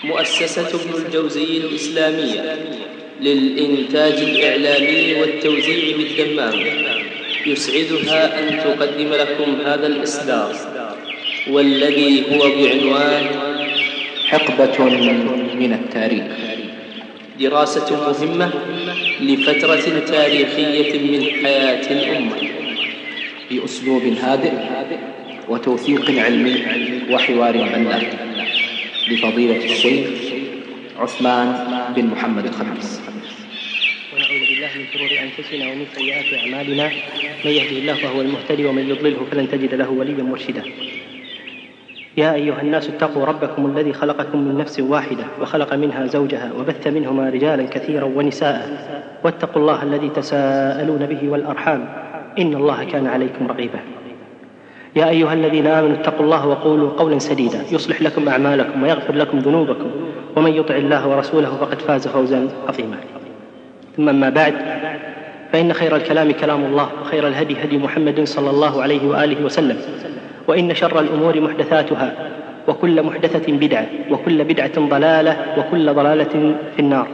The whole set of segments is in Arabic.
مؤسسة ابن الجوزي الإسلامية للإنتاج الإعلامي والتوزيع بالدمام يسعدها أن تقدم لكم هذا الإصدار، والذي هو بعنوان حقبة من التاريخ، دراسة مهمة لفترة تاريخية من حياة الأمة بأسلوب هادئ وتوثيق علمي وحوار بناء، لفضيلة الشيخ عثمان بن محمد الخميس. ونعوذ بالله من شرور أنفسنا ومن سيئات أعمالنا، من يهده الله فهو المهتدي ومن يضلله فلن تجد له وليا مرشدا. يا أيها الناس اتقوا ربكم الذي خلقكم من نفس واحدة وخلق منها زوجها وبث منهما رجالا كثيرا ونساء، واتقوا الله الذي تساءلون به والأرحام إن الله كان عليكم رقيبا. يا أيها الذين آمنوا اتقوا الله وقولوا قولا سديدا يصلح لكم أعمالكم ويغفر لكم ذنوبكم، ومن يطع الله ورسوله فقد فاز فوزا عظيما. ثم ما بعد، فإن خير الكلام كلام الله، وخير الهدي هدي محمد صلى الله عليه وآله وسلم، وإن شر الأمور محدثاتها، وكل محدثة بدعة، وكل بدعة ضلالة، وكل ضلالة في النار.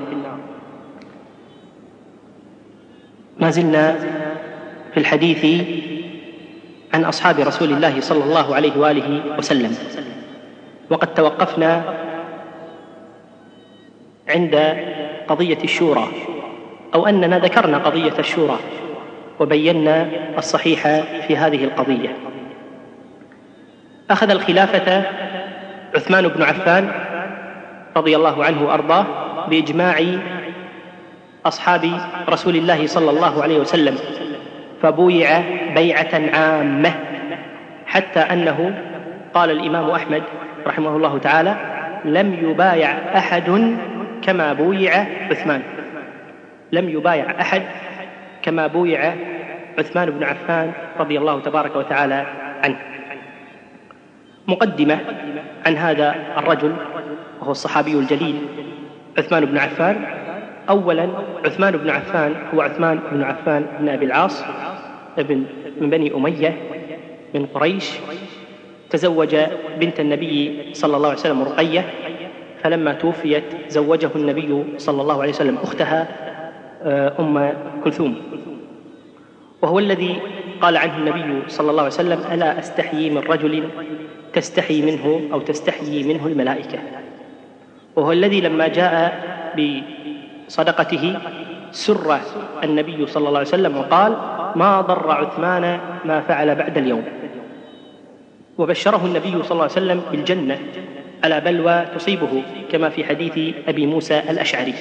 ما زلنا في الحديث عن أصحاب رسول الله صلى الله عليه وآله وسلم، وقد توقفنا عند قضية الشورى، أو أننا ذكرنا قضية الشورى وبينا الصحيح في هذه القضية. أخذ الخلافة عثمان بن عفان رضي الله عنه وأرضاه بإجماع أصحاب رسول الله صلى الله عليه وسلم، فبويع بيعة عامة، حتى أنه قال الإمام أحمد رحمه الله تعالى: لم يبايع أحد كما بويع عثمان، لم يبايع أحد كما بويع عثمان بن عفان رضي الله تبارك وتعالى عنه. مقدمة عن هذا الرجل وهو الصحابي الجليل عثمان بن عفان. أولا، عثمان بن عفان هو عثمان بن عفان بن أبي العاص من بني أمية من قريش، تزوج بنت النبي صلى الله عليه وسلم رقية، فلما توفيت زوجه النبي صلى الله عليه وسلم أختها أم كلثوم، وهو الذي قال عنه النبي صلى الله عليه وسلم: ألا أستحيي من رجل تستحي منه أو تستحيي منه الملائكة. وهو الذي لما جاء بصدقته سر النبي صلى الله عليه وسلم وقال: ما ضر عثمان ما فعل بعد اليوم. وبشره النبي صلى الله عليه وسلم بالجنة على بلوى تصيبه، كما في حديث أبي موسى الأشعري.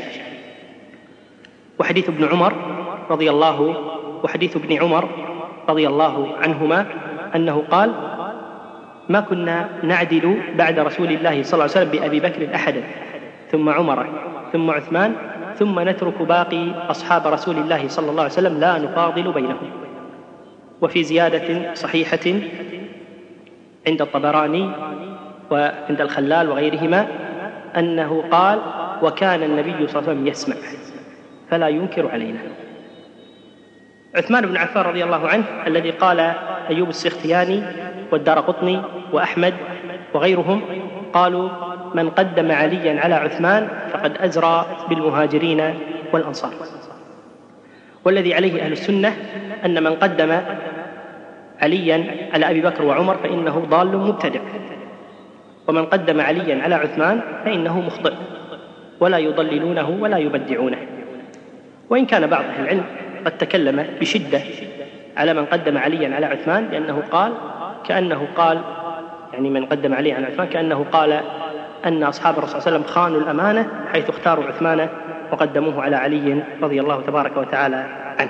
وحديث ابن عمر وحديث ابن عمر رضي الله عنهما أنه قال: ما كنا نعدل بعد رسول الله صلى الله عليه وسلم بأبي بكر أحدا، ثم عمر، ثم عثمان، ثم نترك باقي أصحاب رسول الله صلى الله عليه وسلم لا نفاضل بينهم. وفي زيادة صحيحة عند الطبراني وعند الخلال وغيرهما أنه قال: وكان النبي صلى الله عليه وسلم يسمع فلا ينكر علينا. عثمان بن عفان رضي الله عنه الذي قال أيوب السختياني والدارقطني وأحمد وغيرهم قالوا: من قدم عليا على عثمان فقد أزرى بالمهاجرين والأنصار. والذي عليه أهل السنة أن من قدم عليا على أبي بكر وعمر فإنه ضال مبتدع، ومن قدم عليا على عثمان فإنه مخطئ، ولا يضللونه ولا يبدعونه. وإن كان بعض أهل العلم قد تكلم بشدة على من قدم عليا على عثمان، لأنه قال كأنه قال يعني من قدم عليا على عثمان كأنه قال أن أصحاب الرسول صلى الله عليه وسلم خانوا الأمانة حيث اختاروا عثمان وقدموه على علي رضي الله تبارك وتعالى عنه.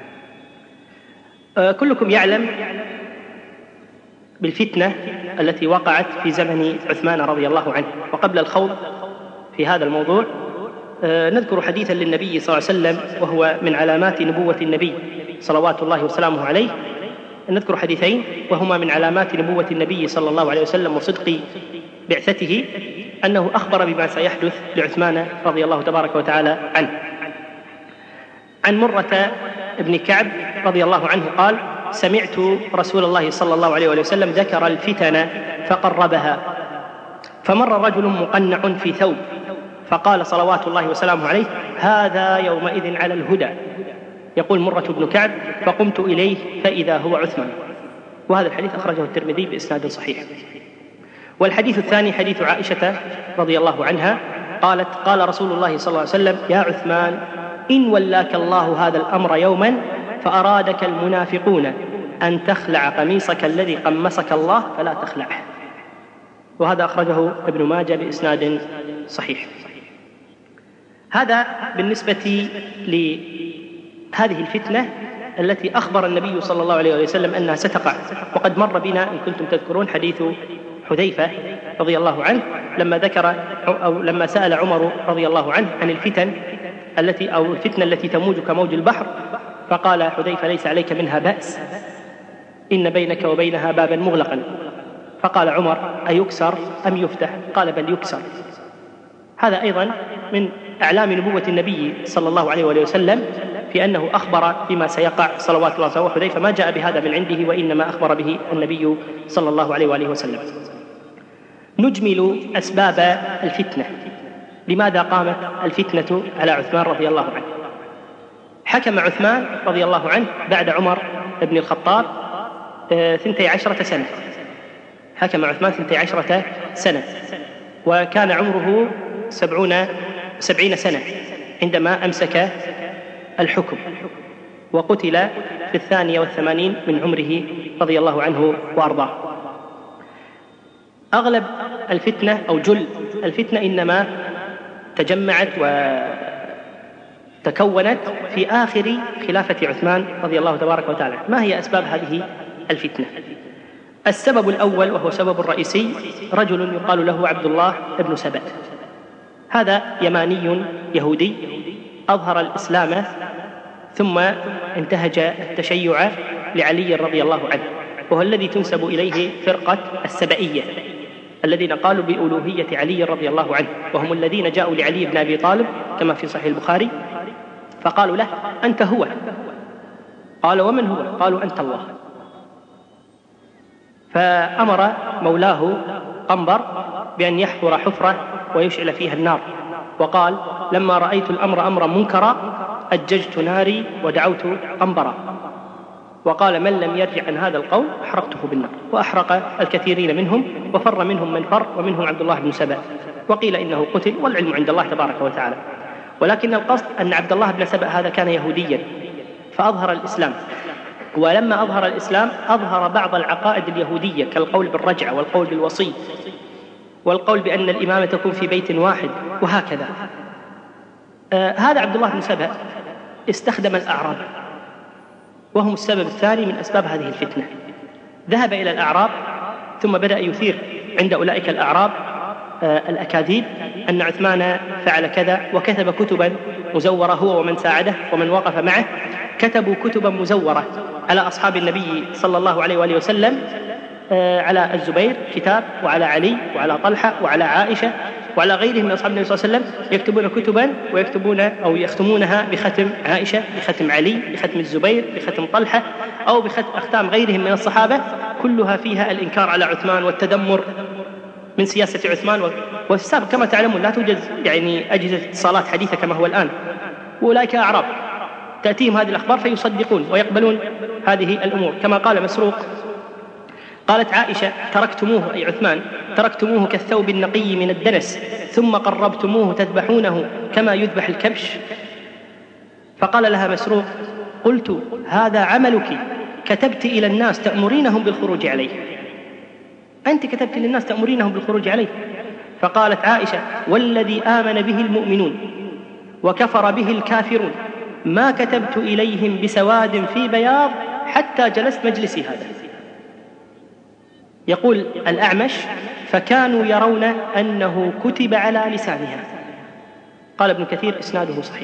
كلكم يعلم بالفتنة التي وقعت في زمن عثمان رضي الله عنه. وقبل الخوض في هذا الموضوع نذكر حديثا للنبي صلى الله عليه وسلم، وهو من علامات نبوة النبي صلوات الله وسلامه عليه. نذكر حديثين وهما من علامات نبوة النبي صلى الله عليه وسلم وصدق بعثته، أنه أخبر بما سيحدث لعثمان رضي الله تبارك وتعالى عنه. عن مرة ابن كعب رضي الله عنه قال: سمعت رسول الله صلى الله عليه وسلم ذكر الفتن فقربها، فمر رجل مقنع في ثوب فقال صلوات الله وسلامه عليه: هذا يومئذ على الهدى. يقول مرة بن كعب: فقمت إليه فإذا هو عثمان. وهذا الحديث أخرجه الترمذي بإسناد صحيح. والحديث الثاني حديث عائشة رضي الله عنها قالت: قال رسول الله صلى الله عليه وسلم: يا عثمان، إن ولاك الله هذا الأمر يوما فأرادك المنافقون أن تخلع قميصك الذي قمصك الله فلا تخلعه. وهذا أخرجه ابن ماجه بإسناد صحيح. هذا بالنسبة لهذه الفتنة التي أخبر النبي صلى الله عليه وسلم أنها ستقع. وقد مر بنا إن كنتم تذكرون حديث حذيفة رضي الله عنه لما ذكر أو لما سأل عمر رضي الله عنه عن الفتن الفتنة التي تموج كموج البحر، فقال حذيفة: ليس عليك منها بأس، إن بينك وبينها بابا مغلقا. فقال عمر: أيكسر أم يفتح؟ قال: بل يكسر. هذا أيضا من أعلام نبوة النبي صلى الله عليه وسلم في أنه أخبر بما سيقع صلوات الله وسلامه. حذيفة ما جاء بهذا من عنده، وإنما أخبر به النبي صلى الله عليه وسلم. نجمل أسباب الفتنة. لماذا قامت الفتنة على عثمان رضي الله عنه؟ حكم عثمان رضي الله عنه بعد عمر بن الخطاب 12 سنة. حكم عثمان 12 سنة، وكان عمره 70 سنة عندما أمسك الحكم، وقتل في 82 من عمره رضي الله عنه وأرضاه. أغلب الفتنة أو جل الفتنة إنما تجمعت وتكونت في آخر خلافة عثمان رضي الله تبارك وتعالى. ما هي أسباب هذه الفتنة؟ السبب الأول وهو سبب الرئيسي: رجل يقال له عبد الله بن سبأ. هذا يماني يهودي أظهر الإسلام ثم انتهج التشيع لعلي رضي الله عنه، وهو الذي تنسب إليه فرقة السبئية الذين قالوا بألوهية علي رضي الله عنه، وهم الذين جاءوا لعلي بن أبي طالب كما في صحيح البخاري فقالوا له: أنت هو. قال: ومن هو؟ قالوا: أنت الله. فأمر مولاه قنبر بأن يحفر حفرة ويشعل فيها النار، وقال: لما رأيت الأمر أمرا منكرا أججت ناري ودعوت قنبرا. وقال: من لم يرجع عن هذا القول أحرقته بالنار. وأحرق الكثيرين منهم، وفر منهم من فر، ومنهم عبد الله بن سبأ. وقيل إنه قتل، والعلم عند الله تبارك وتعالى. ولكن القصد أن عبد الله بن سبأ هذا كان يهوديا فأظهر الإسلام، ولما أظهر الإسلام أظهر بعض العقائد اليهودية كالقول بالرجعة والقول بالوصي والقول بأن الإمامة تكون في بيت واحد وهكذا. هذا عبد الله بن سبأ استخدم الأعراب، وهم السبب الثاني من أسباب هذه الفتنة. ذهب إلى الأعراب ثم بدأ يثير عند أولئك الأعراب الأكاذيب أن عثمان فعل كذا، وكتب كتبا مزورة هو ومن ساعده ومن وقف معه. كتبوا كتبا مزورة على أصحاب النبي صلى الله عليه وآله وسلم، على الزبير كتاب، وعلى علي، وعلى طلحة، وعلى عائشة، وعلى غيرهم من أصحاب النبي صلى الله عليه وسلم، يكتبون كتبا ويكتبون أو يختمونها بختم عائشة، بختم علي، بختم الزبير، بختم طلحة، أو بختام غيرهم من الصحابة، كلها فيها الإنكار على عثمان والتدمر من سياسة عثمان. وفي السابق كما تعلمون لا توجد أجهزة اتصالات حديثة كما هو الآن، وأولئك أعراب تأتيهم هذه الأخبار فيصدقون ويقبلون هذه الأمور. كما قال مسروق: قالت عائشة: تركتموه أي عثمان تركتموه كالثوب النقي من الدنس، ثم قربتموه تذبحونه كما يذبح الكبش. فقال لها مسروق: قلت: هذا عملك، كتبت إلى الناس تأمرينهم بالخروج عليه، أنت كتبت للناس تأمرينهم بالخروج عليه. فقالت عائشة: والذي آمن به المؤمنون وكفر به الكافرون ما كتبت إليهم بسواد في بياض حتى جلست مجلسي هذا. يقول الأعمش: فكانوا يرون أنه كتب على لسانها. قال ابن كثير: إسناده صحيح.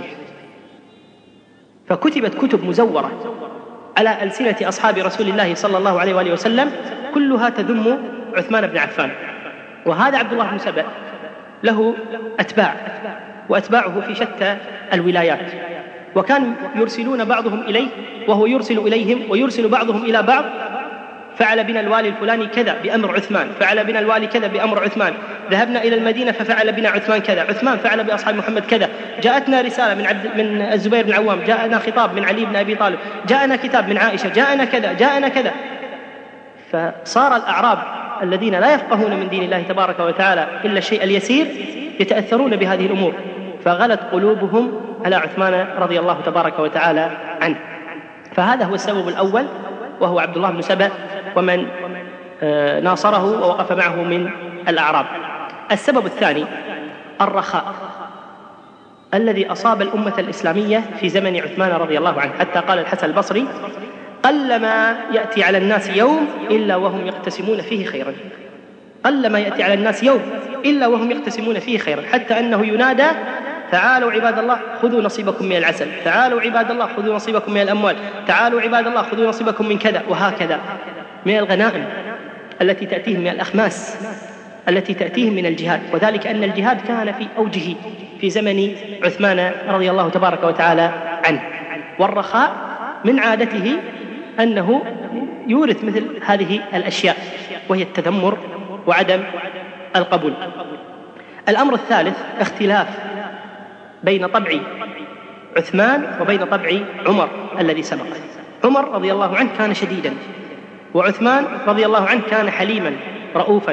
فكتبت كتب مزورة على ألسنة أصحاب رسول الله صلى الله عليه وآله وسلم كلها تذم عثمان بن عفان. وهذا عبد الله بن سبأ له أتباع، وأتباعه في شتى الولايات، وكانوا يرسلون بعضهم إليه وهو يرسل إليهم، ويرسل بعضهم إلى بعض فعل بنا الوالي الفلاني كذا بأمر عثمان، فعل بنا الوالي كذا بأمر عثمان، ذهبنا إلى المدينة ففعل بنا عثمان كذا، عثمان فعل بأصحاب محمد كذا، جاءتنا رسالة من الزبير بن العوام، جاءنا خطاب من علي بن أبي طالب، جاءنا كتاب من عائشة، جاءنا كذا جاءنا كذا. فصار الأعراب الذين لا يفقهون من دين الله تبارك وتعالى إلا الشيء اليسير يتأثرون بهذه الأمور، فغلت قلوبهم على عثمان رضي الله تبارك وتعالى عنه. فهذا هو السبب الأول، وهو عبد الله بن سبأ ومن ناصره ووقف معه من الأعراب. السبب الثاني الرخاء الذي أصاب الأمة الإسلامية في زمن عثمان رضي الله عنه، حتى قال الحسن البصري: قلما يأتي على الناس يوم إلا وهم يقتسمون فيه خيرا. قلما يأتي على الناس يوم إلا وهم يقتسمون فيه خيرا، حتى أنه ينادى: تعالوا عباد الله خذوا نصيبكم من العسل، تعالوا عباد الله خذوا نصيبكم من الأموال، تعالوا عباد الله خذوا نصيبكم من كذا، وهكذا من الغنائم التي تأتيهم، من الأخماس التي تأتيهم من الجهاد. وذلك أن الجهاد كان في أوجه في زمن عثمان رضي الله تبارك وتعالى عنه. والرخاء من عادته أنه يورث مثل هذه الأشياء، وهي التذمر وعدم القبول. الأمر الثالث اختلاف بين طبع عثمان وبين طبع عمر الذي سبق. عمر رضي الله عنه كان شديدا، وعثمان رضي الله عنه كان حليما رؤوفا،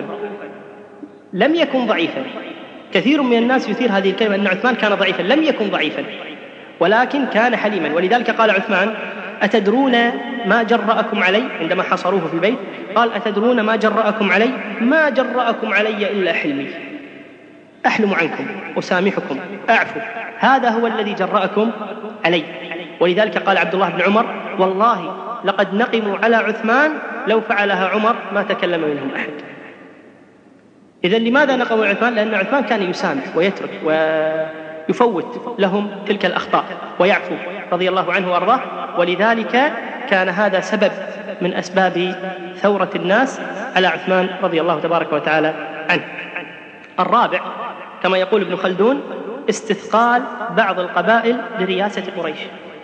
لم يكن ضعيفا. كثير من الناس يثير هذه الكلمة أن عثمان كان ضعيفا، لم يكن ضعيفا ولكن كان حليما. ولذلك قال عثمان: أتدرون ما جرأكم علي؟ عندما حصروه في البيت قال: أتدرون ما جرأكم علي؟ ما جرأكم علي إلا حلمي، أحلم عنكم أسامحكم أعفو، هذا هو الذي جرأكم علي. ولذلك قال عبد الله بن عمر: والله لقد نقموا على عثمان لو فعلها عمر ما تكلم منهم أحد. إذن لماذا نقموا عثمان؟ لأن عثمان كان يسامح ويترك ويفوت لهم تلك الأخطاء ويعفو رضي الله عنه وأرضاه. ولذلك كان هذا سبب من أسباب ثورة الناس على عثمان رضي الله تبارك وتعالى عنه. الرابع كما يقول ابن خلدون: استثقال بعض القبائل لرياسة قريش.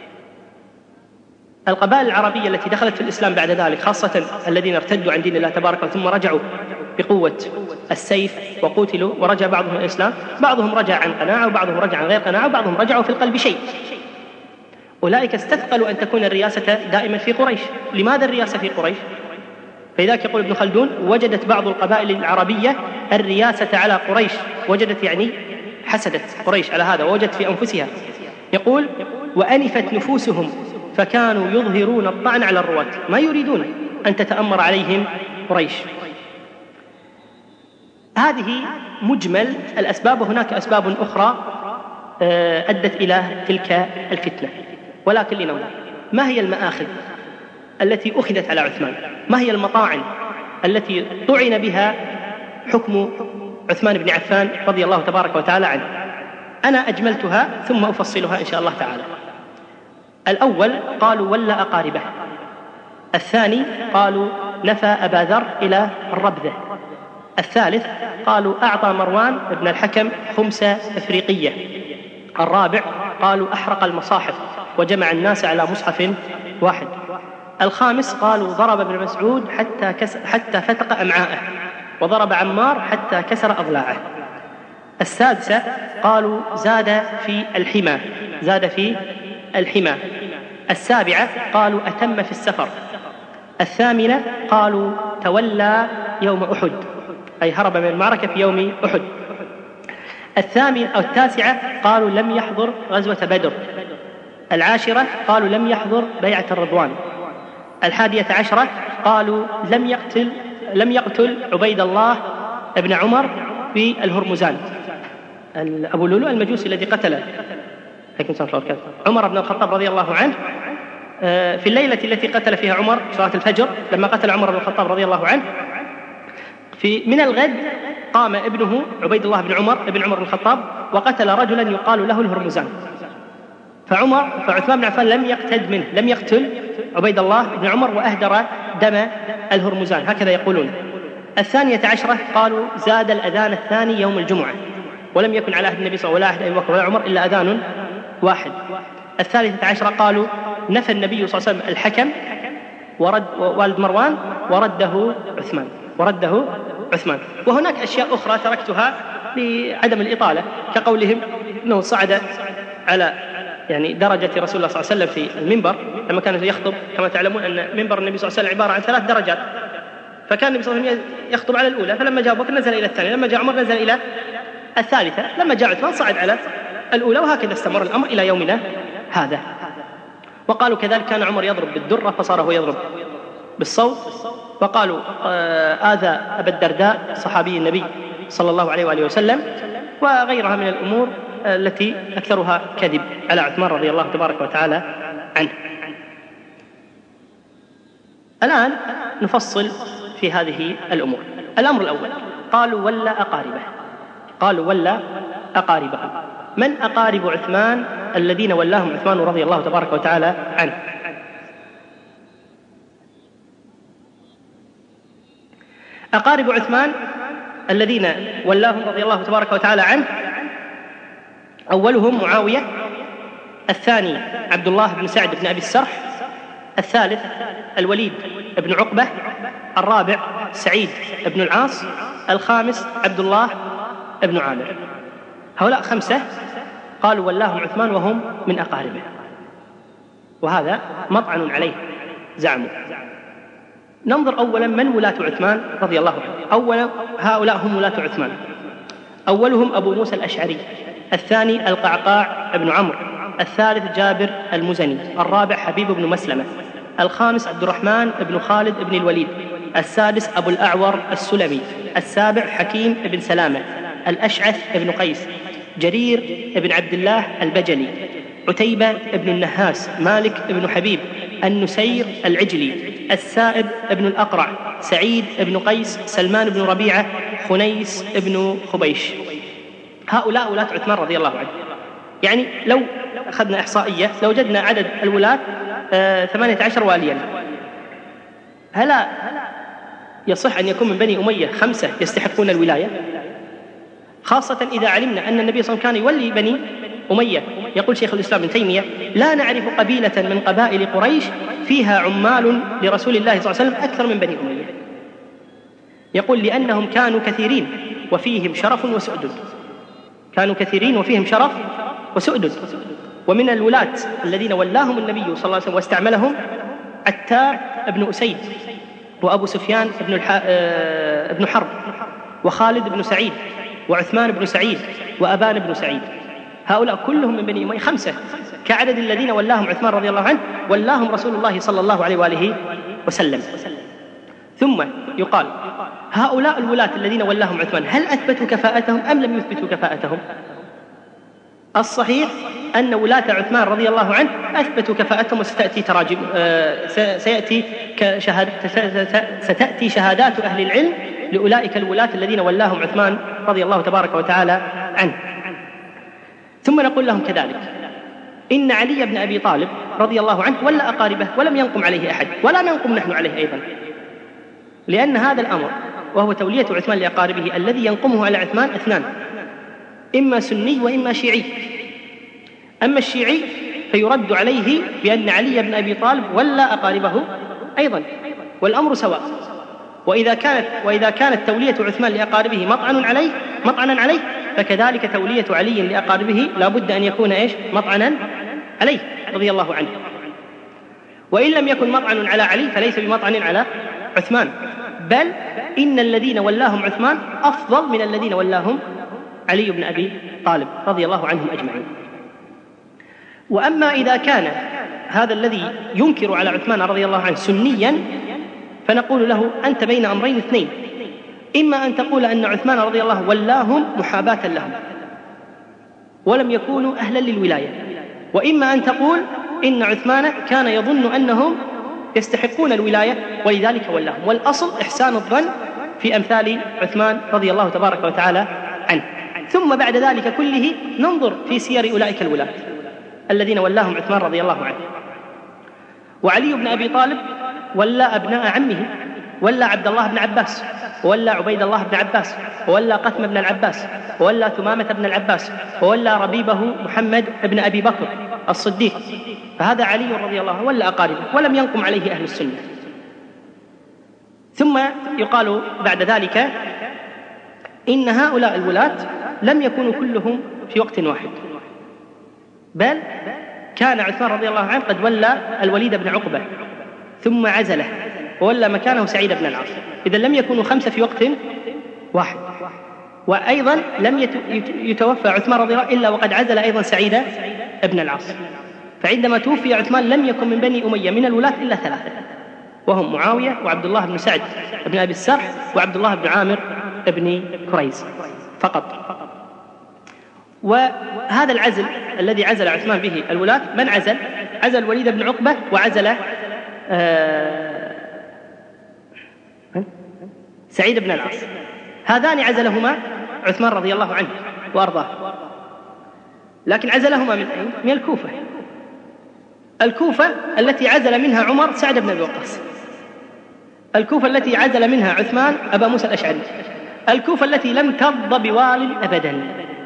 القبائل العربية التي دخلت في الإسلام بعد ذلك، خاصة الذين ارتدوا عن دين الله تبارك ثم رجعوا بقوة السيف وقتلوا ورجع بعضهم الإسلام، بعضهم رجع عن قناعة وبعضهم رجع عن غير قناعة وبعضهم رجعوا في القلب شيء. أولئك استثقلوا أن تكون الرياسة دائما في قريش. لماذا الرياسة في قريش؟ فلذلك يقول ابن خلدون: وجدت بعض القبائل العربية الرياسة على قريش، وجدت يعني حسدت قريش على هذا، ووجدت في أنفسها. يقول: وأنفت نفوسهم فكانوا يظهرون الطعن على الرواة، ما يريدون أن تتأمر عليهم قريش. هذه مجمل الأسباب، وهناك أسباب أخرى أدت إلى تلك الفتنة. ولكن لننظر ما هي المآخذ التي أخذت على عثمان، ما هي المطاعن التي طعن بها حكم عثمان بن عفان رضي الله تبارك وتعالى عنه. أنا أجملتها ثم أفصلها إن شاء الله تعالى. الأول قالوا: ولى أقاربه. الثاني قالوا: نفى أبا ذر إلى الربذة. الثالث قالوا: أعطى مروان بن الحكم خمس إفريقية. الرابع قالوا: أحرق المصاحف وجمع الناس على مصحف واحد. الخامس قالوا: ضرب ابن مسعود حتى فتق أمعاءه، وضرب عمار حتى كسر أضلاعه. السادسة قالوا: زاد في الحمى. السابعة قالوا: أتم في السفر. الثامنة قالوا: تولى يوم أحد، أي هرب من المعركة في يوم أحد. التاسعة قالوا: لم يحضر غزوة بدر. العاشرة قالوا: لم يحضر بيعة الرضوان. 11 قالوا: لم يقتل عبيد الله ابن عمر في الهرمزان، أبو لؤلؤ المجوسي الذي قتل عمر بن الخطاب رضي الله عنه في الليلة التي قتل فيها عمر صلاة الفجر. لما قتل عمر بن الخطاب رضي الله عنه من الغد قام ابنه عبيد الله بن عمر بن الخطاب وقتل رجلا يقال له الهرمزان. فعثمان بن عفان لم يقتل عبيد الله بن عمر وأهدر دم الهرمزان، هكذا يقولون. 12 قالوا: زاد الأذان الثاني يوم الجمعة، ولم يكن على عهد النبي صلى الله عليه وسلم ولا عهد أبي بكر ولا عمر إلا أذان واحد. 13 قالوا: نفى النبي صلى الله عليه وسلم الحكم والد مروان ورده عثمان. وهناك أشياء أخرى تركتها لعدم الإطالة، كقولهم أنه صعد على درجة رسول الله صلى الله عليه وسلم في المنبر لما كان يخطب. كما تعلمون أن منبر النبي صلى الله عليه وسلم عبارة عن 3 درجات، فكان النبي صلى الله عليه وسلم يخطب على الأولى، فلما جاء أبو بكر نزل إلى الثانية، لما جاء عمر نزل إلى الثالثة، لما جاء عثمان صعد على الأولى، وهكذا استمر الأمر إلى يومنا هذا. وقالوا كذلك كان عمر يضرب بالدرة فصار هو يضرب بالصوت. وقالوا آذى أبا الدرداء صحابي النبي صلى الله عليه وآله وسلم، وغيرها من الأمور التي أكثرها كذب على عثمان رضي الله تبارك وتعالى عنه. الآن نفصل في هذه الأمور. الأمر الأول، قالوا ولا أقاربه. من أقارب عثمان الذين ولاهم عثمان رضي الله تبارك وتعالى عنه؟ أقارب عثمان الذين ولاهم رضي الله تبارك وتعالى عنه: أولهم معاوية، الثاني عبد الله بن سعد بن أبي السرح، الثالث الوليد بن عقبة، الرابع سعيد بن العاص، الخامس عبد الله بن عامر. هؤلاء 5 قالوا ولاهم عثمان وهم من أقاربه، وهذا مطعن عليه زعموا. ننظر أولا من ولاة عثمان رضي الله عنه. أولا هؤلاء هم ولاة عثمان: أولهم أبو موسى الأشعري، الثاني القعقاع بن عمرو، الثالث جابر المزني، الرابع حبيب بن مسلمة، الخامس عبد الرحمن بن خالد بن الوليد، السادس أبو الأعور السلمي، السابع حكيم بن سلامة، الأشعث بن قيس، جرير بن عبد الله البجلي، عتيبة بن النهاس، مالك بن حبيب، النسير العجلي، السائب بن الأقرع، سعيد بن قيس، سلمان بن ربيعة، خنيس بن خبيش. هؤلاء ولاة عثمان رضي الله عنه. لو أخذنا إحصائية لو وجدنا عدد الولاة 18 واليا، هلا يصح أن يكون من بني أمية 5 يستحقون الولاية؟ خاصة إذا علمنا أن النبي صلى الله عليه وسلم كان يولي بني أمية. يقول شيخ الإسلام ابن تيمية: لا نعرف قبيلة من قبائل قريش فيها عمال لرسول الله صلى الله عليه وسلم أكثر من بني أمية. يقول: لأنهم كانوا كثيرين وفيهم شرف وسؤدد. كانوا كثيرين وفيهم شرف وسؤدد. ومن الولاة الذين ولاهم النبي صلى الله عليه وسلم واستعملهم عتاب بن أسيد، وأبو سفيان بن حرب، وخالد بن سعيد، وعثمان بن سعيد، وأبان بن سعيد. هؤلاء كلهم من بني أمية 5 كعدد الذين ولاهم عثمان رضي الله عنه، ولاهم رسول الله صلى الله عليه وآله وسلم. ثم يقال: هؤلاء الولاة الذين ولاهم عثمان هل أثبتوا كفاءتهم أم لم يثبتوا كفاءتهم؟ الصحيح أن ولاة عثمان رضي الله عنه أثبتوا كفاءتهم، وستأتي تراجم ستأتي شهادات أهل العلم لأولئك الولاة الذين ولاهم عثمان رضي الله تبارك وتعالى عنه. ثم نقول لهم كذلك: إن علي بن أبي طالب رضي الله عنه ولا أقاربه ولم ينقم عليه أحد، ولا ننقم نحن عليه أيضا، لأن هذا الأمر وهو تولية عثمان لأقاربه الذي ينقمه على عثمان 2: إما سني وإما شيعي. أما الشيعي فيرد عليه بأن علي بن أبي طالب ولا أقاربه أيضا، والأمر سواء. وإذا كانت تولية عثمان لأقاربه مطعنا عليه، فكذلك تولية علي لأقاربه لا بد أن يكون مطعنا عليه رضي الله عنه. وإن لم يكن مطعن على علي فليس بمطعن على عثمان، بل إن الذين ولاهم عثمان أفضل من الذين ولاهم علي بن أبي طالب رضي الله عنهم أجمعين. وأما إذا كان هذا الذي ينكر على عثمان رضي الله عنه سنيا، فنقول له: أنت بين أمرين 2: إما أن تقول أن عثمان رضي الله ولاهم محاباة لهم ولم يكونوا أهلا للولاية، وإما أن تقول إن عثمان كان يظن أنهم يستحقون الولاية ولذلك ولاهم. والأصل إحسان الظن في أمثال عثمان رضي الله تبارك وتعالى عنه. ثم بعد ذلك كله ننظر في سير أولئك الولاة الذين ولاهم عثمان رضي الله عنه. وعلي بن أبي طالب ولا أبناء عمه، ولا عبد الله بن عباس، ولا عبيد الله بن عباس، ولا قثم بن العباس، ولا ثمامة بن العباس، ولا ربيبه محمد بن أبي بكر الصديق. فهذا علي رضي الله عنه ولا أقاربه ولم ينقم عليه أهل السنة. ثم يقال بعد ذلك إن هؤلاء الولاة لم يكونوا كلهم في وقت واحد، بل كان عثمان رضي الله عنه قد ولى الوليد بن عقبة ثم عزله وولى مكانه سعيد بن العاص. إذا لم يكونوا 5 في وقت واحد. وأيضا لم يتوفى عثمان رضي الله عنه إلا وقد عزل أيضا سعيد بن العاص. فعندما توفي عثمان لم يكن من بني أمية من الولاة إلا 3، وهم معاوية وعبد الله بن سعد بن أبي السرح وعبد الله بن عامر بن كريز فقط. وهذا العزل الذي عزل عثمان به الولاة، من عزل الوليد بن عقبة وعزل سعيد بن العاص. هذان عزلهما عثمان رضي الله عنه وأرضاه، لكن عزلهما من أين؟ من الكوفة. الكوفة التي عزل منها عمر سعد بن أبي وقاص، الكوفة التي عزل منها عثمان أبا موسى الأشعري، الكوفة التي لم ترضى بوال أبدا.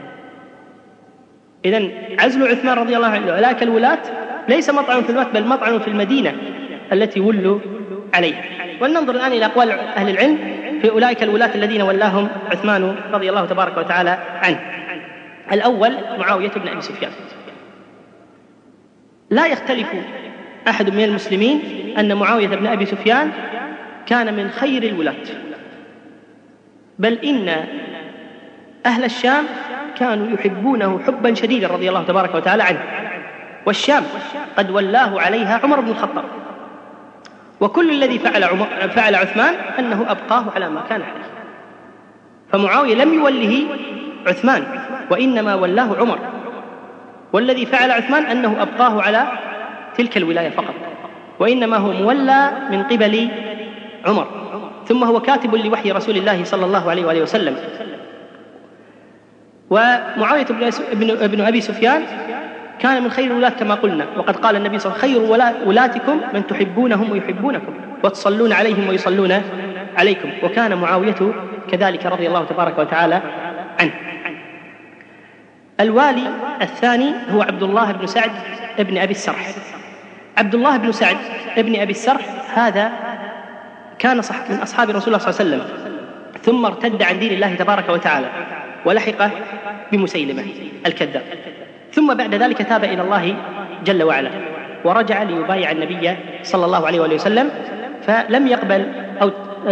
إذن عزل عثمان رضي الله عنه ولاك الولاة ليس مطعن في الوقت، بل مطعن في المدينة التي ولوا عليها. ولننظر الآن إلى أقوال أهل العلم في أولئك الولاة الذين ولاهم عثمان رضي الله تبارك وتعالى عنه. الأول معاوية بن أبي سفيان. لا يختلف أحد من المسلمين أن معاوية بن أبي سفيان كان من خير الولاة، بل إن أهل الشام كانوا يحبونه حبا شديدا رضي الله تبارك وتعالى عنه، والشام قد ولاه عليها عمر بن الخطاب، وكل الذي فعل عثمان أنه أبقاه على ما كان عليه. فمعاوية لم يوله عثمان وإنما ولاه عمر، والذي فعل عثمان أنه أبقاه على تلك الولاية فقط، وإنما هو مولى من قبل عمر، ثم هو كاتب لوحي رسول الله صلى الله عليه وآله وسلم. ومعاوية بن أبي سفيان كان من خير الولاة كما قلنا، وقد قال النبي صلى الله عليه وسلم: خير ولاتكم من تحبونهم ويحبونكم وتصلون عليهم ويصلون عليكم. وكان معاوية كذلك رضي الله تبارك وتعالى عنه. الوالي الثاني هو عبد الله بن سعد بن أبي السرح. عبد الله بن سعد بن أبي السرح هذا كان من أصحاب رسول الله صلى الله عليه وسلم، ثم ارتد عن دين الله تبارك وتعالى ولحق بمسيلمة الكذاب، ثم بعد ذلك تاب إلى الله جل وعلا ورجع ليبايع النبي صلى الله عليه وآله وسلم، فلم يقبل أو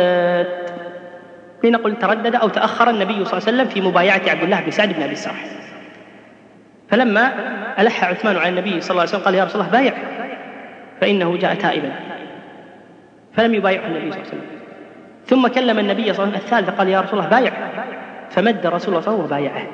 لنقل تردد أو تأخر النبي صلى الله عليه وسلم في مبايعة عبد الله بن سعد بن أبي السرح. فلما ألح عثمان على النبي صلى الله عليه وسلم قال: يا رسول الله بايع، فإنه جاء تائبا، فلم يبايعه النبي صلى الله عليه وسلم. ثم كلم النبي صلى الله عليه وسلم الثالث قال: يا رسول الله بايع، فمد رسول الله صلى الله عليه وسلم وبايعه،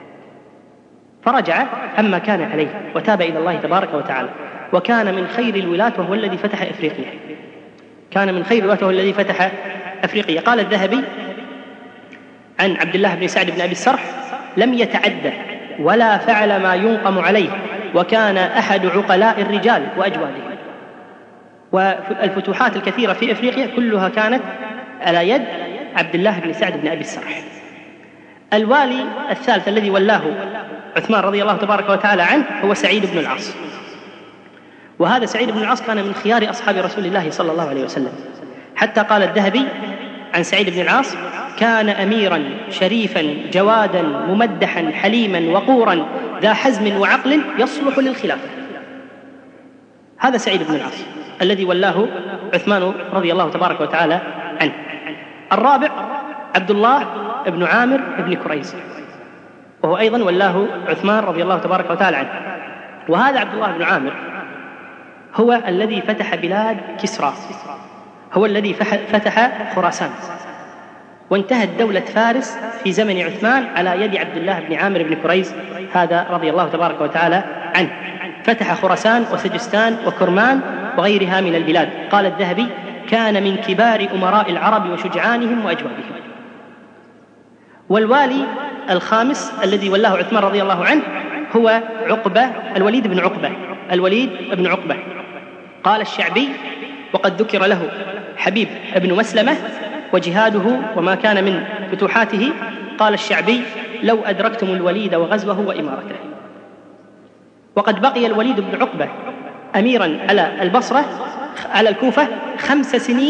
فرجع عما كان عليه وتاب إلى الله تبارك وتعالى. وكان من خير الولاة وهو الذي فتح إفريقيا، كان من خير الولاة وهو الذي فتح أفريقيا. قال الذهبي عن عبد الله بن سعد بن أبي السرح: لم يتعدى ولا فعل ما ينقم عليه، وكان أحد عقلاء الرجال وأجوادهم. والفتوحات الكثيرة في إفريقيا كلها كانت على يد عبد الله بن سعد بن أبي السرح. الوالي الثالث الذي ولاه عثمان رضي الله تبارك وتعالى عنه هو سعيد بن العاص. وهذا سعيد بن العاص كان من خيار أصحاب رسول الله صلى الله عليه وسلم، حتى قال الذهبي عن سعيد بن العاص: كان أميرا شريفا جوادا ممدحا حليما وقورا ذا حزم وعقل يصلح للخلافة. هذا سعيد بن العاص الذي ولاه عثمان رضي الله تبارك وتعالى عنه. الرابع عبد الله بن عامر بن كريز، وهو أيضا ولاه عثمان رضي الله تبارك وتعالى عنه. وهذا عبد الله بن عامر هو الذي فتح بلاد كسرى، هو الذي فتح خراسان، وانتهت دولة فارس في زمن عثمان على يد عبد الله بن عامر بن كريز هذا رضي الله تبارك وتعالى عنه. فتح خراسان وسجستان وكرمان وغيرها من البلاد. قال الذهبي: كان من كبار أمراء العرب وشجعانهم وأجوادهم. والوالي الخامس الذي ولاه عثمان رضي الله عنه هو الوليد بن عقبة. قال الشعبي: وقد ذكر له حبيب بن مسلمة وجهاده وما كان من فتوحاته. قال الشعبي: لو أدركتم الوليد وغزوه وإمارته. وقد بقي الوليد بن عقبة أميرا على البصرة على الكوفة 5 سنين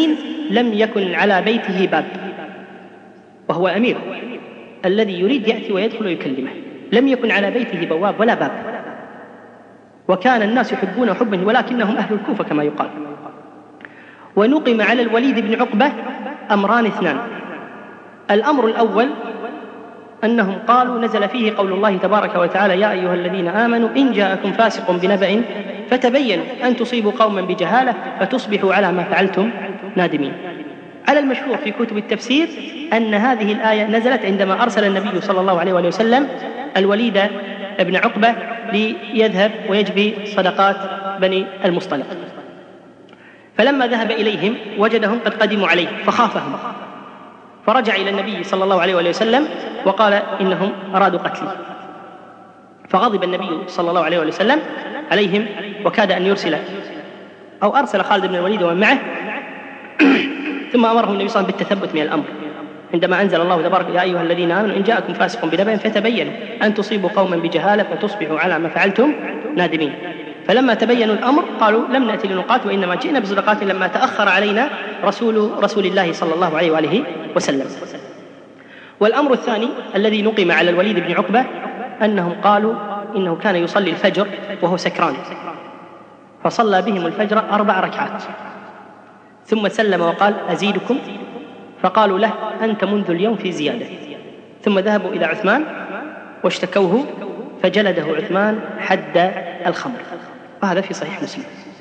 لم يكن على بيته باب، وهو أمير الذي يريد يأتي ويدخل ويكلمه، لم يكن على بيته بواب ولا باب، وكان الناس يحبونه حبا ولكنهم أهل الكوفة كما يقال. ونقم على الوليد بن عقبة أمران اثنان. الأمر الأول أنهم قالوا نزل فيه قول الله تبارك وتعالى: يا أيها الذين آمنوا إن جاءكم فاسق بنبأ فتبينوا أن تصيبوا قوما بجهالة فتصبحوا على ما فعلتم نادمين. على المشهور في كتب التفسير أن هذه الآية نزلت عندما أرسل النبي صلى الله عليه وسلم الوليد بن عقبة ليذهب ويجبي صدقات بني المصطلق، فلما ذهب إليهم وجدهم قد قدموا عليه فخافهم، فرجع إلى النبي صلى الله عليه وسلم وقال إنهم أرادوا قتلي، فغضب النبي صلى الله عليه وسلم عليهم وكاد أن يرسل أو أرسل خالد بن الوليد ومن معه ثم أمرهم النبي صلى الله عليه وسلم بالتثبت من الأمر عندما أنزل الله تبارك: يا أيها الذين آمنوا إن جاءكم فاسق بنبأ فتبينوا أن تصيبوا قوما بجهالة فتصبحوا على ما فعلتم نادمين. فلما تبينوا الأمر قالوا: لم نأتي لنقاتل وإنما جئنا بصدقات لما تأخر علينا رسول الله صلى الله عليه وآله وسلم. والأمر الثاني الذي نقم على الوليد بن عقبة أنهم قالوا إنه كان يصلي الفجر وهو سكران، فصلى بهم الفجر 4 ركعات ثم سلم وقال: أزيدكم؟ فقالوا له: أنت منذ اليوم في زيادة. ثم ذهبوا إلى عثمان واشتكوه فجلده عثمان حد الخمر، وهذا في صحيح مسلم.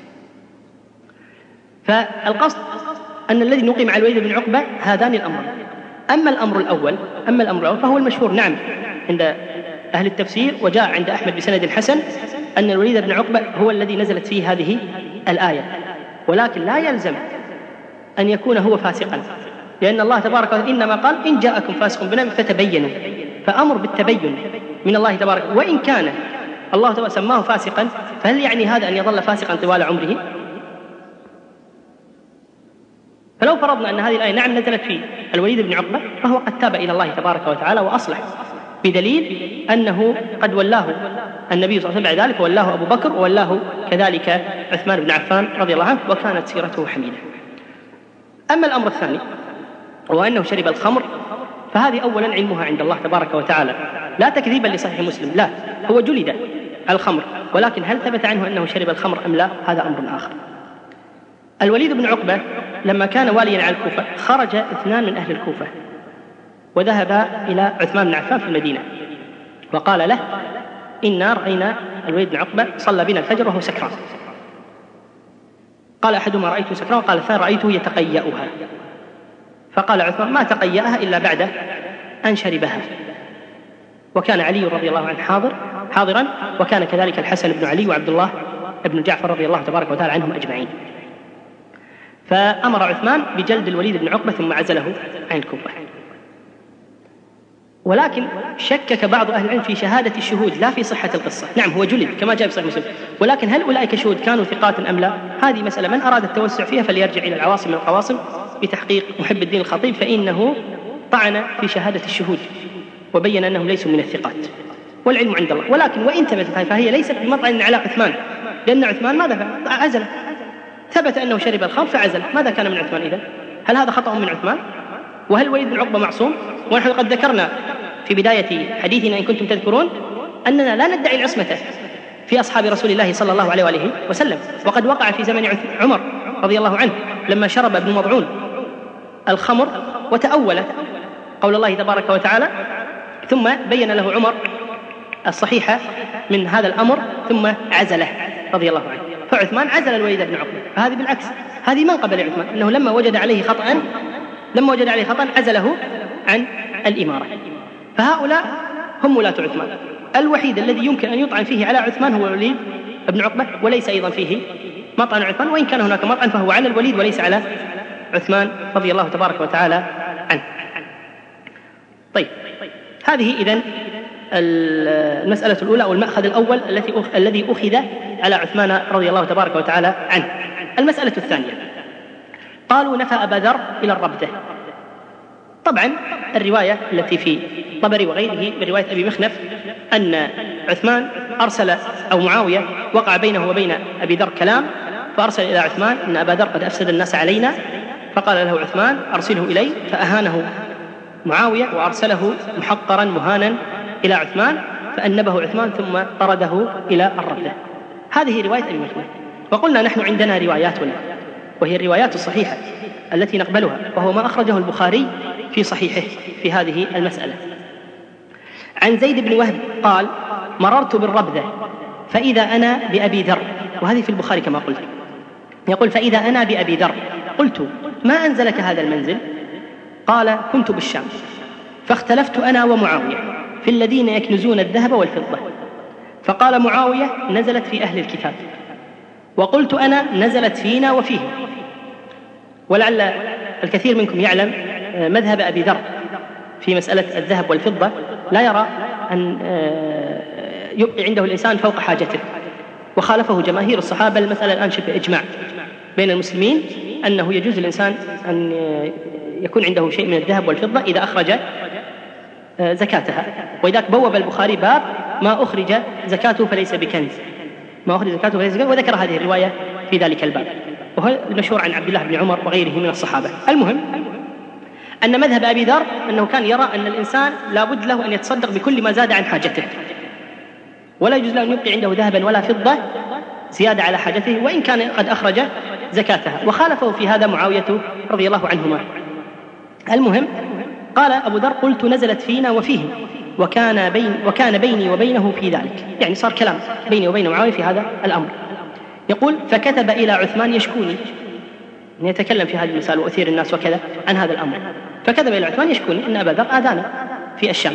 فالقصد أن الذي نقم على الوليد بن عقبة هذان الأمر. أما الأمر الأول فهو المشهور نعم عند أهل التفسير، وجاء عند أحمد بسند حسن أن الوليد بن عقبة هو الذي نزلت فيه هذه الآية، ولكن لا يلزم أن يكون هو فاسقا، لأن الله تبارك وتعالى إنما قال: إن جاءكم فاسق بنبأ فتبينوا، فأمر بالتبين من الله تبارك. وإن كان الله تبارك سماه فاسقا، فهل يعني هذا أن يظل فاسقا طوال عمره؟ فلو فرضنا أن هذه الآية نعم نزلت في الوليد بن عقبة، فهو قد تاب إلى الله تبارك وتعالى وأصلح، بدليل أنه قد ولاه النبي صلى الله عليه وسلم بعد ذلك، وولاه أبو بكر، وولاه كذلك عثمان بن عفان رضي الله عنه، وكانت سيرته حميدة. أما الأمر الثاني وأنه شرب الخمر، فهذه أولا علمها عند الله تبارك وتعالى، لا تكذيبا لصحيح مسلم، لا، هو جلد على الخمر، ولكن هل ثبت عنه أنه شرب الخمر أم لا؟ هذا أمر آخر. الوليد بن عقبة لما كان واليا على الكوفة خرج 2 من أهل الكوفة وذهب إلى عثمان بن عفان في المدينة وقال له: إنا رأينا الوليد بن عقبة صلى بنا الفجر وهو سكران. قال أحدهما: رأيته سكران، قال الثاني: رأيته يتقيأها. فقال عثمان: ما تقيأها إلا بعد أن شربها. وكان علي رضي الله عنه حاضرا، وكان كذلك الحسن بن علي وعبد الله بن جعفر رضي الله تبارك وتعالى عنهم أجمعين. فأمر عثمان بجلد الوليد بن عقبة ثم عزله عن الكوفة. ولكن شكك بعض أهل العلم في شهادة الشهود لا في صحة القصة. نعم هو جلد كما جاء في صحيح مسلم، ولكن هل أولئك شهود كانوا ثقات أم لا؟ هذه مسألة من أراد التوسع فيها فليرجع إلى العواصم من القواصم بتحقيق محب الدين الخطيب، فإنه طعن في شهادة الشهود وبين أنهم ليسوا من الثقات، والعلم عند الله. ولكن وإن ثبتت فهي ليست بمطعن على عثمان، لأن عثمان ماذا فعل؟ عزله، ثبت أنه شرب الخمر فعزله. ماذا كان من عثمان إذن؟ هل هذا خطأ من عثمان؟ وهل الوليد بن عقبة معصوم؟ ونحن قد ذكرنا في بداية حديثنا إن كنتم تذكرون أننا لا ندعي العصمة في أصحاب رسول الله صلى الله عليه وآله وسلم، وقد وقع في زمن عمر رضي الله عنه لما شرب ابن مضعون الخمر وتأول قول الله تبارك وتعالى، ثم بين له عمر الصحيحة من هذا الأمر ثم عزله رضي الله عنه. فعثمان عزل الوليد بن عقبة، فهذه بالعكس، هذه من قبل عثمان، أنه لما وجد عليه خطأ عزله عن الإمارة. فهؤلاء هم ولاة عثمان. الوحيد الذي يمكن أن يطعن فيه على عثمان هو الوليد بن عقبة، وليس أيضا فيه مطعن عثمان، وإن كان هناك مطعن فهو على الوليد وليس على عثمان رضي الله تبارك وتعالى عنه. طيب، هذه إذن المسألة الأولى أو المأخذ الأول الذي أخذ على عثمان رضي الله تبارك وتعالى عنه. المسألة الثانية، قالوا نفى أبا ذر إلى الربدة. طبعا الرواية التي في طبري وغيره برواية أبي مخنف أن عثمان أرسل أو معاوية وقع بينه وبين أبي ذر كلام، فأرسل إلى عثمان أن أبا ذر قد أفسد الناس علينا، فقال له عثمان: أرسله إلي. فأهانه معاوية وأرسله محقرا مهانا إلى عثمان، فأنبه عثمان ثم طرده إلى الربدة. هذه رواية أبي مخلد. وقلنا نحن عندنا رواياتنا، وهي الروايات الصحيحة التي نقبلها، وهو ما أخرجه البخاري في صحيحه في هذه المسألة. عن زيد بن وهب قال: مررت بالربذة فإذا أنا بأبي ذر، وهذه في البخاري كما قلت. يقول: فإذا أنا بأبي ذر، قلت: ما أنزلك هذا المنزل؟ قال: كنت بالشام، فاختلفت أنا ومعاوية في الذين يكنزون الذهب والفضة. فقال معاوية: نزلت في أهل الكتاب. وقلت أنا: نزلت فينا وفيهم. ولعل الكثير منكم يعلم مذهب أبي ذر في مسألة الذهب والفضة، لا يرى أن يبقي عنده الإنسان فوق حاجته، وخالفه جماهير الصحابة. المسألة الآن شبه إجماع بين المسلمين أنه يجوز للإنسان أن يكون عنده شيء من الذهب والفضة إذا أخرج زكاتها. وإذاك بوب البخاري باب ما أخرج زكاته فليس بكنز، ما أخرج زكاته فليس بكنز، وذكر هذه الرواية في ذلك الباب، وهو المشهور عن عبد الله بن عمر وغيره من الصحابة. المهم أن مذهب أبي ذر أنه كان يرى أن الإنسان لابد له أن يتصدق بكل ما زاد عن حاجته، ولا يجوز له أن يبقي عنده ذهبا ولا فضة زيادة على حاجته وإن كان قد أخرج زكاتها، وخالفه في هذا معاوية رضي الله عنهما. المهم قال أبو ذر: قلت نزلت فينا وفيهم، وكان بيني وبينه في ذلك، يعني صار كلام بيني وبين معاوية في هذا الأمر. يقول: فكتب إلى عثمان يشكوني، يتكلم في هذه المسألة وأثير الناس وكذا عن هذا الأمر. فكتب إلى عثمان يشكوني أن أبا ذر آذاني في الشام.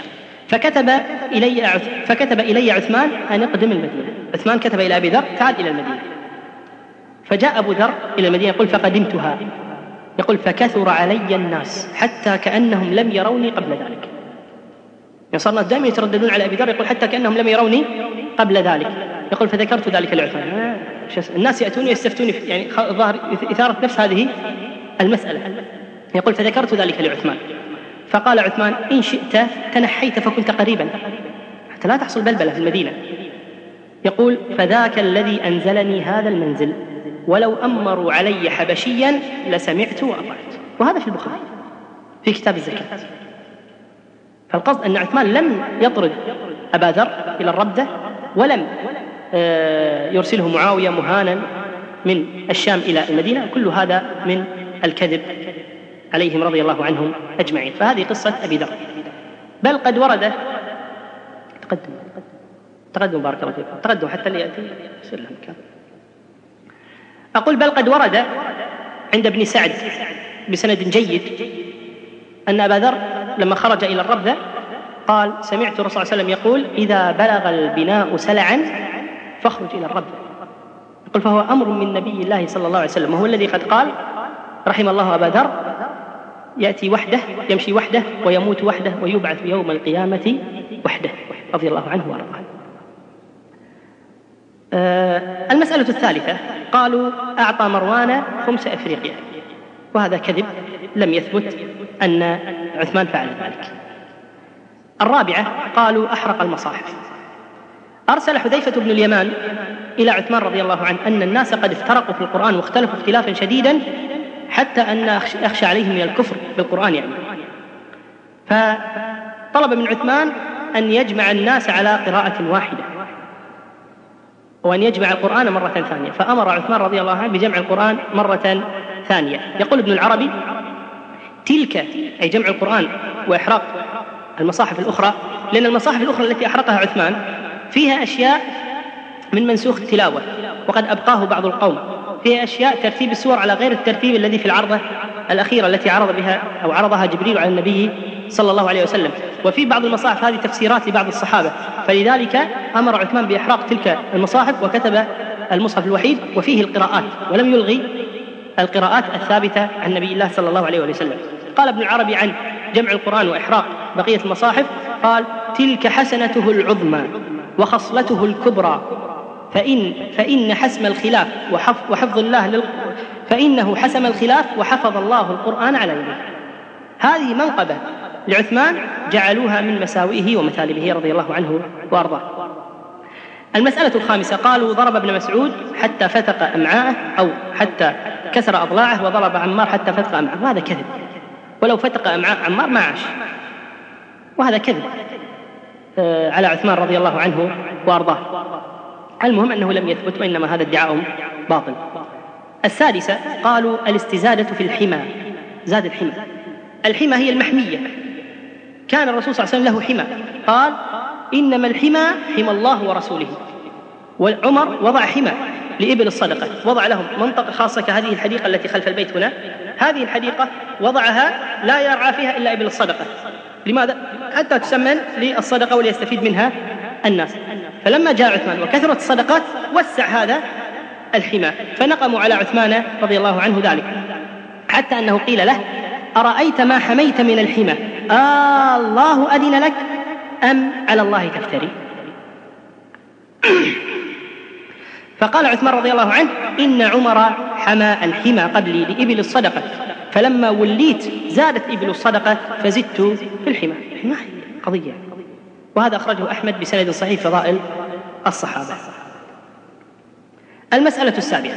فكتب إلي عثمان أن اقدم المدينة. عثمان كتب إلى أبي ذر: تعال إلى المدينة. فجاء أبو ذر إلى المدينة، يقول: فقدمتها. يقول: فكثر علي الناس حتى كأنهم لم يروني قبل ذلك. يعني صار الناس دائما يترددون على أبي ذر، يقول: حتى كأنهم لم يروني قبل ذلك. يقول: فذكرت ذلك لعثمان. الناس يأتوني يستفتوني، يعني ظهر إثارة نفس هذه المسألة. يقول: فذكرت ذلك لعثمان، فقال عثمان: إن شئت تنحيت فكنت قريبا حتى لا تحصل بلبلة في المدينة. يقول: فذاك الذي أنزلني هذا المنزل، ولو أمروا علي حبشيا لسمعت وأطعت. وهذا في البخاري في كتاب الزكاة. فالقصد أن عثمان لم يطرد أبا ذر إلى الربدة، ولم يرسله معاوية مهانا من الشام إلى المدينة. كل هذا من الكذب عليهم رضي الله عنهم أجمعين. فهذه قصة أبي ذر. بل قد ورد تقدم بارك الله فيكم، تقدم حتى ليأتي يصير لهم كام. أقول: بل قد ورد عند ابن سعد بسند جيد أن أبا ذر لما خرج إلى الربذة قال: سمعت الرسول صلى الله عليه وسلم يقول: إذا بلغ البناء سلعا فاخرج إلى الربذة. يقول: فهو أمر من نبي الله صلى الله عليه وسلم، وهو الذي قد قال: رحم الله أبا ذر، يأتي وحده، يمشي وحده، ويموت وحده، ويبعث يوم القيامة وحده، رضي الله عنه وارضاه. المسألة الثالثة: قالوا: أعطى مروان خمس أفريقيا، وهذا كذب، لم يثبت أن عثمان فعل ذلك. الرابعة: قالوا: أحرق المصاحف. أرسل حذيفة بن اليمان إلى عثمان رضي الله عنه أن الناس قد افترقوا في القرآن واختلفوا اختلافا شديدا حتى أن أخشى عليهم من الكفر بالقرآن يعني. فطلب من عثمان أن يجمع الناس على قراءة واحدة وأن يجمع القرآن مرة ثانية، فأمر عثمان رضي الله عنه بجمع القرآن مرة ثانية. يقول ابن العربي: تلك أي جمع القرآن وإحراق المصاحف الأخرى، لأن المصاحف الأخرى التي أحرقها عثمان فيها أشياء من منسوخ التلاوة وقد أبقاه بعض القوم، فيها أشياء ترتيب السور على غير الترتيب الذي في العرضة الأخيرة التي عرض بها أو عرضها جبريل على النبي صلى الله عليه وسلم. وفي بعض المصاحف هذه تفسيرات لبعض الصحابة، فلذلك أمر عثمان بإحراق تلك المصاحف وكتب المصحف الوحيد وفيه القراءات، ولم يلغي القراءات الثابتة عن نبي الله صلى الله عليه وسلم. قال ابن العربي عن جمع القرآن وإحراق بقية المصاحف: قال: تلك حسنته العظمى وخصلته الكبرى، فإن حسم الخلاف وحفظ الله فإنه حسم الخلاف وحفظ الله القرآن على يده. هذه منقبة لعثمان جعلوها من مساوئه ومثالبه رضي الله عنه وأرضاه. المسألة الخامسة: قالوا: ضرب ابن مسعود حتى فتق أمعاءه، أو حتى فكسر أضلاعه وضرب عمار حتى فتق أمعاء، وهذا كذب، ولو فتق أمعاء عمار ما عاش، وهذا كذب على عثمان رضي الله عنه وأرضاه. المهم أنه لم يثبت، وإنما هذا ادعاء باطل. السادسة قالوا الاستزادة في الحمى، زاد الحمى. الحمى هي المحمية، كان الرسول صلى الله عليه وسلم له حمى، قال إنما الحمى حمى الله ورسوله. وعمر وضع حمى لإبل الصدقة، وضع لهم منطقة خاصة كهذه الحديقة التي خلف البيت هنا، هذه الحديقة وضعها لا يرعى فيها إلا إبل الصدقة. لماذا؟ حتى تسمن للصدقة وليستفيد منها الناس. فلما جاء عثمان وكثرت الصدقات وسع هذا الحمى، فنقموا على عثمان رضي الله عنه ذلك، حتى أنه قيل له أرأيت ما حميت من الحمى الله أذن لك أم على الله تفتري؟ فقال عثمان رضي الله عنه إن عمر حمى الحمى قبلي لإبل الصدقة، فلما وليت زادت إبل الصدقة فزدت في الحمى. الحمى قضية. وهذا أخرجه أحمد بسند صحيح فضائل الصحابة. المسألة السابعة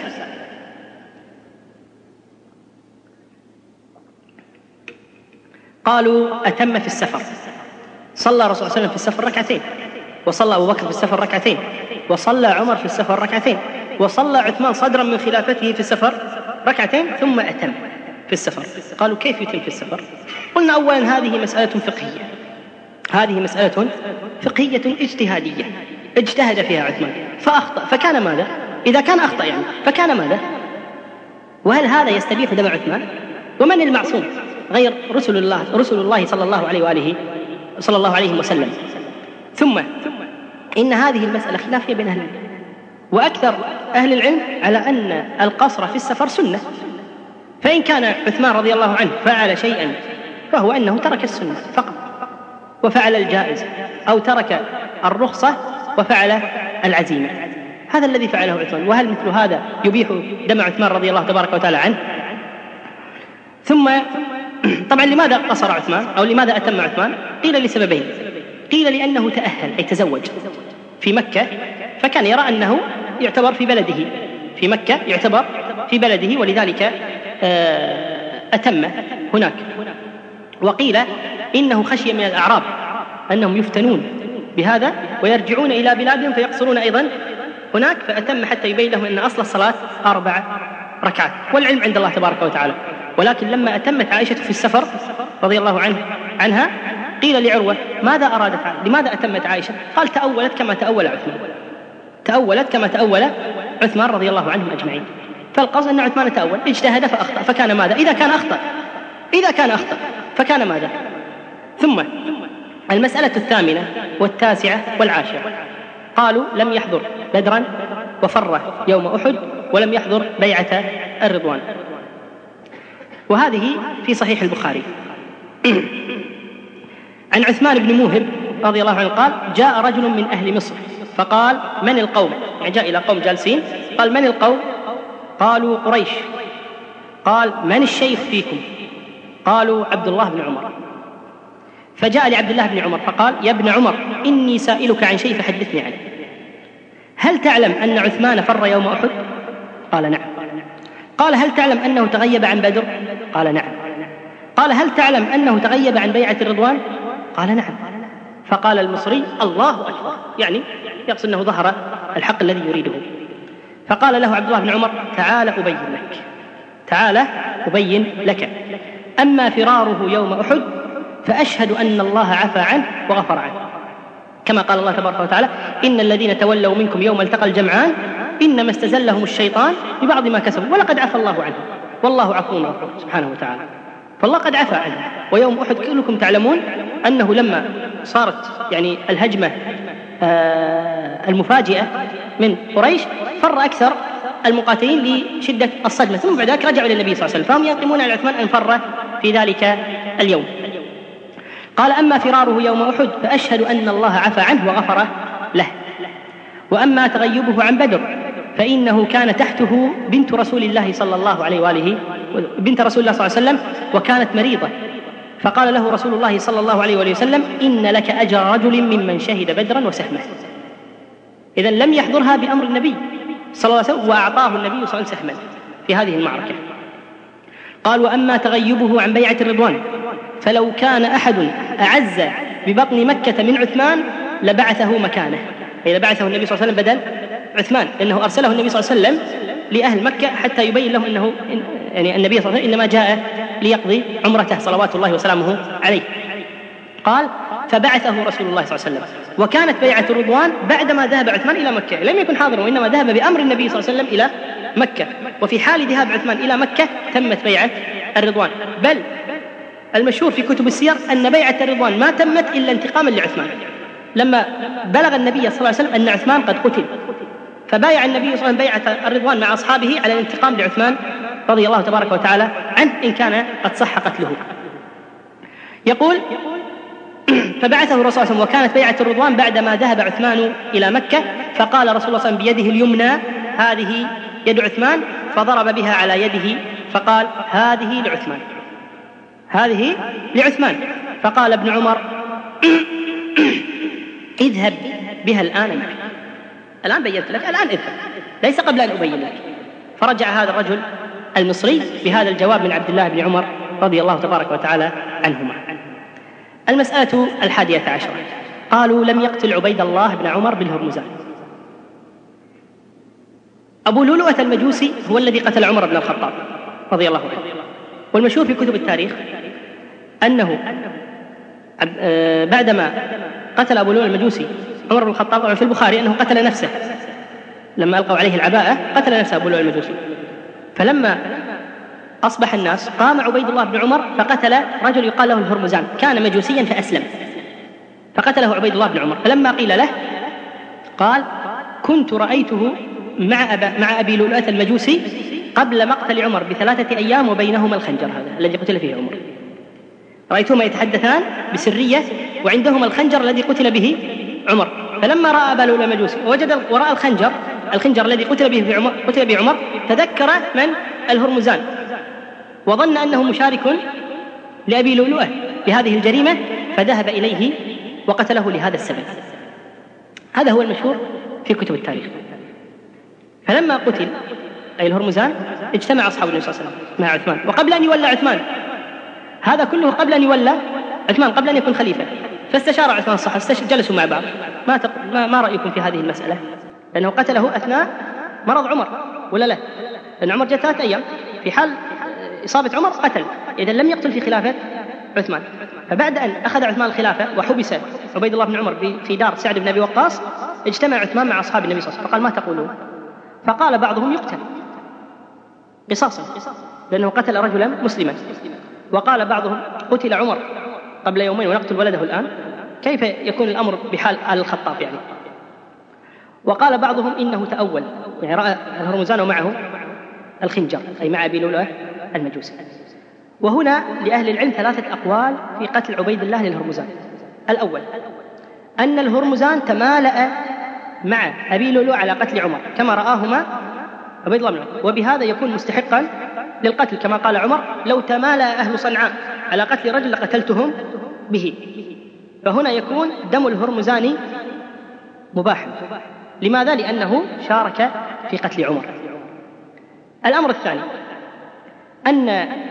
قالوا أتم في السفر. صلى الرسول صلى الله عليه وسلم في السفر ركعتين، وصلى أبو بكر في السفر ركعتين، وصلى عمر في السفر ركعتين، وصلى عثمان صدرا من خلافته في السفر ركعتين، ثم أتم في السفر. قالوا كيف يتم في السفر؟ قلنا أولا هذه مسألة فقهية، هذه مسألة فقهية اجتهادية، اجتهد فيها عثمان فأخطأ، فكان ماذا؟ إذا كان أخطأ يعني فكان ماذا؟ وهل هذا يستبيح دم عثمان؟ ومن المعصوم غير رسل الله صلى الله عليه وسلم. ثم إن هذه المسألة خلافية بين أهل العلم، وأكثر أهل العلم على أن القصر في السفر سنة، فإن كان عثمان رضي الله عنه فعل شيئا فهو أنه ترك السنة فقط وفعل الجائز، أو ترك الرخصة وفعل العزيمة، هذا الذي فعله عثمان. وهل مثل هذا يبيح دم عثمان رضي الله تبارك وتعالى عنه؟ ثم طبعا لماذا قصر عثمان أو لماذا أتم عثمان؟ قيل لسببين. قيل لأنه تأهل أي تزوج في مكة، فكان يرى أنه يعتبر في بلده، في مكة يعتبر في بلده، ولذلك أتم هناك. وقيل إنه خشي من الأعراب أنهم يفتنون بهذا ويرجعون إلى بلادهم فيقصرون أيضا هناك، فأتم حتى يبين لهم أن أصل الصلاة 4 ركعات، والعلم عند الله تبارك وتعالى. ولكن لما أتمت عائشة في السفر رضي الله عنها قيل لعروة ماذا أرادت؟ لماذا أتمت عائشة؟ قال تأولت كما تأول عثمان، تأولت كما تأول عثمان رضي الله عنهم أجمعين. فالقصد أن عثمان تأول، اجتهد فأخطأ، فكان ماذا؟ إذا كان أخطأ فكان ماذا؟ ثم المسألة الثامنة والتاسعة والعاشرة قالوا لم يحضر بدرا وفر يوم أحد، ولم يحضر بيعة الرضوان، وهذه في صحيح البخاري. عن عثمان بن موهب رضي الله عنه قال جاء رجل من أهل مصر فقال من القوم؟ يعني جاء إلى قوم جالسين، قال من القوم؟ قالوا قريش. قال من الشيخ فيكم؟ قالوا عبد الله بن عمر. فجاء لعبد الله بن عمر فقال يا ابن عمر إني سائلك عن شيء فحدثني عنه. هل تعلم أن عثمان فر يوم أحد؟ قال نعم. قال هل تعلم أنه تغيب عن بدر؟ قال نعم. قال هل تعلم أنه تغيب عن بيعة الرضوان؟ قال نعم. فقال المصري الله أكبر، يعني يقصد أنه ظهر الحق الذي يريده. فقال له عبد الله بن عمر تعال أبين لك أما فراره يوم أحد فأشهد أن الله عفى عنه وغفر عنه، كما قال الله تبارك وتعالى إن الذين تولوا منكم يوم التقى الجمعان إنما استزلهم الشيطان ببعض ما كسبوا ولقد عفى الله عنه والله عفو غفور سبحانه وتعالى. فالله قد عفى عنه. ويوم أحد كلكم تعلمون أنه لما صارت يعني الهجمة المفاجئة من قريش فر أكثر المقاتلين لشدة الصدمة، ثم بعد ذلك رجعوا إلى النبي صلى الله عليه وسلم، فهم يقيمون على عثمان أن فر في ذلك اليوم. قال أما فراره يوم أحد فأشهد أن الله عفى عنه وغفر له. وأما تغيبه عن بدر فإنه كان تحته بنت رسول الله صلى الله عليه وسلم وكانت مريضة، فقال له رسول الله صلى الله عليه وسلم إن لك أجر رجل ممن شهد بدرا وسهمه. إذن لم يحضرها بأمر النبي صلى الله عليه وسلم، وأعطاه النبي صلى الله عليه وسلم سهما في هذه المعركة. قال: وأما تغيبه عن بيعة الرضوان فلو كان أحد أعز ببطن مكة من عثمان لبعثه مكانه، أي لبعثه النبي صلى الله عليه وسلم بدل عثمان، لأنه أرسله النبي صلى الله عليه وسلم لأهل مكة حتى يبين لهم أنه يعني النبي صلى الله عليه وسلم إنما جاء ليقضي عمرته صلوات الله وسلامه عليه. قال: فبعثه رسول الله صلى الله عليه وسلم، وكانت بيعة الرضوان بعدما ذهب عثمان إلى مكة، لم يكن حاضرا وإنما ذهب بأمر النبي صلى الله عليه وسلم إلى مكة، وفي حال ذهاب عثمان إلى مكة تمت بيعة الرضوان. بل المشهور في كتب السير أن بيعة الرضوان ما تمت إلا انتقاما لعثمان، لما بلغ النبي صلى الله عليه وسلم أن عثمان قد قتل، فبايع النبي صلى الله عليه وسلم بيعة الرضوان مع أصحابه على الانتقام لعثمان رضي الله تبارك وتعالى عنه إن كان قد صح قتله. يقول: فبعثه الرسول صلى الله عليه وسلم وكانت بيعة الرضوان بعدما ذهب عثمان إلى مكة، فقال رسول الله صلى الله عليه وسلم بيده اليمنى: هذه يد عثمان، فضرب بها على يده فقال: هذه لعثمان، هذه لعثمان. فقال ابن عمر: اذهب بها الآن معك، الآن بينت لك، الآن اذهب، ليس قبل أن أبين لك. فرجع هذا الرجل المصري بهذا الجواب من عبد الله بن عمر رضي الله تبارك وتعالى عنهما. المسألة 11: قالوا: لم يقتل عبيد الله بن عمر بالهرمزان. أبو لؤلؤة المجوسي هو الذي قتل عمر بن الخطاب رضي الله عنه، والمشهور في كتب التاريخ أنه بعدما قتل أبو لؤلؤة المجوسي عمر بن الخطاب، في البخاري أنه قتل نفسه لما ألقوا عليه العباءة، قتل نفسه أبو لؤلؤة المجوسي. فلما أصبح الناس قام عبيد الله بن عمر فقتل رجل يقال له الهرمزان، كان مجوسيا فأسلم، فقتله عبيد الله بن عمر. فلما قيل له قال: كنت رأيته مع أبي لؤلؤة المجوسي قبل مقتل عمر ب3 أيام وبينهما الخنجر هذا الذي قتل فيه عمر، رأيتهما يتحدثان بسرية وعندهما الخنجر الذي قتل به عمر. فلما رأى أبا لؤلؤة المجوسي ووجد وراء الخنجر الذي قتل به عمر تذكر من الهرمزان، وظن أنه مشارك لأبي لؤلؤة بهذه الجريمة، فذهب إليه وقتله لهذا السبب. هذا هو المشهور في كتب التاريخ. فلما قتل أي الهرمزان اجتمع أصحاب النبي صلى الله عليه وسلم مع عثمان، وقبل أن يولى عثمان، هذا كله قبل أن يولى عثمان، قبل أن يكون خليفة، فاستشار عثمان الصحابة، جلسوا مع بعض: ما رأيكم في هذه المسألة؟ لأنه قتله أثناء مرض عمر ولا لا؟ لأن عمر جاء 3 أيام، في حال إصابة عمر قتل، إذا لم يقتل في خلافة عثمان. فبعد أن أخذ عثمان الخلافة وحبس عبيد الله بن عمر في دار سعد بن أبي وقاص، اجتمع عثمان مع أصحاب النبي صلى الله عليه وسلم فقال: ما تقولون؟ فقال بعضهم: يقتل قصاصا لأنه قتل رجلا مسلما. وقال بعضهم: قتل عمر قبل يومين ونقتل ولده الآن، كيف يكون الأمر بحال آل الخطاب يعني؟ وقال بعضهم: إنه تأول، يعني رأى الهرمزان ومعه الخنجر، أي مع أبي لؤلؤة المجوسي. وهنا لأهل العلم 3 أقوال في قتل عبيد الله للهرمزان. الأول أن الهرمزان تمالأ مع أبي لؤلؤة على قتل عمر كما رآهما عبيد الله بن عمر، وبهذا يكون مستحقا للقتل، كما قال عمر: لو تمالأ أهل صنعاء على قتل رجل لقتلتهم به. فهنا يكون دم الهرمزاني مباحا. لماذا؟ لأنه شارك في قتل عمر. الأمر الثاني أن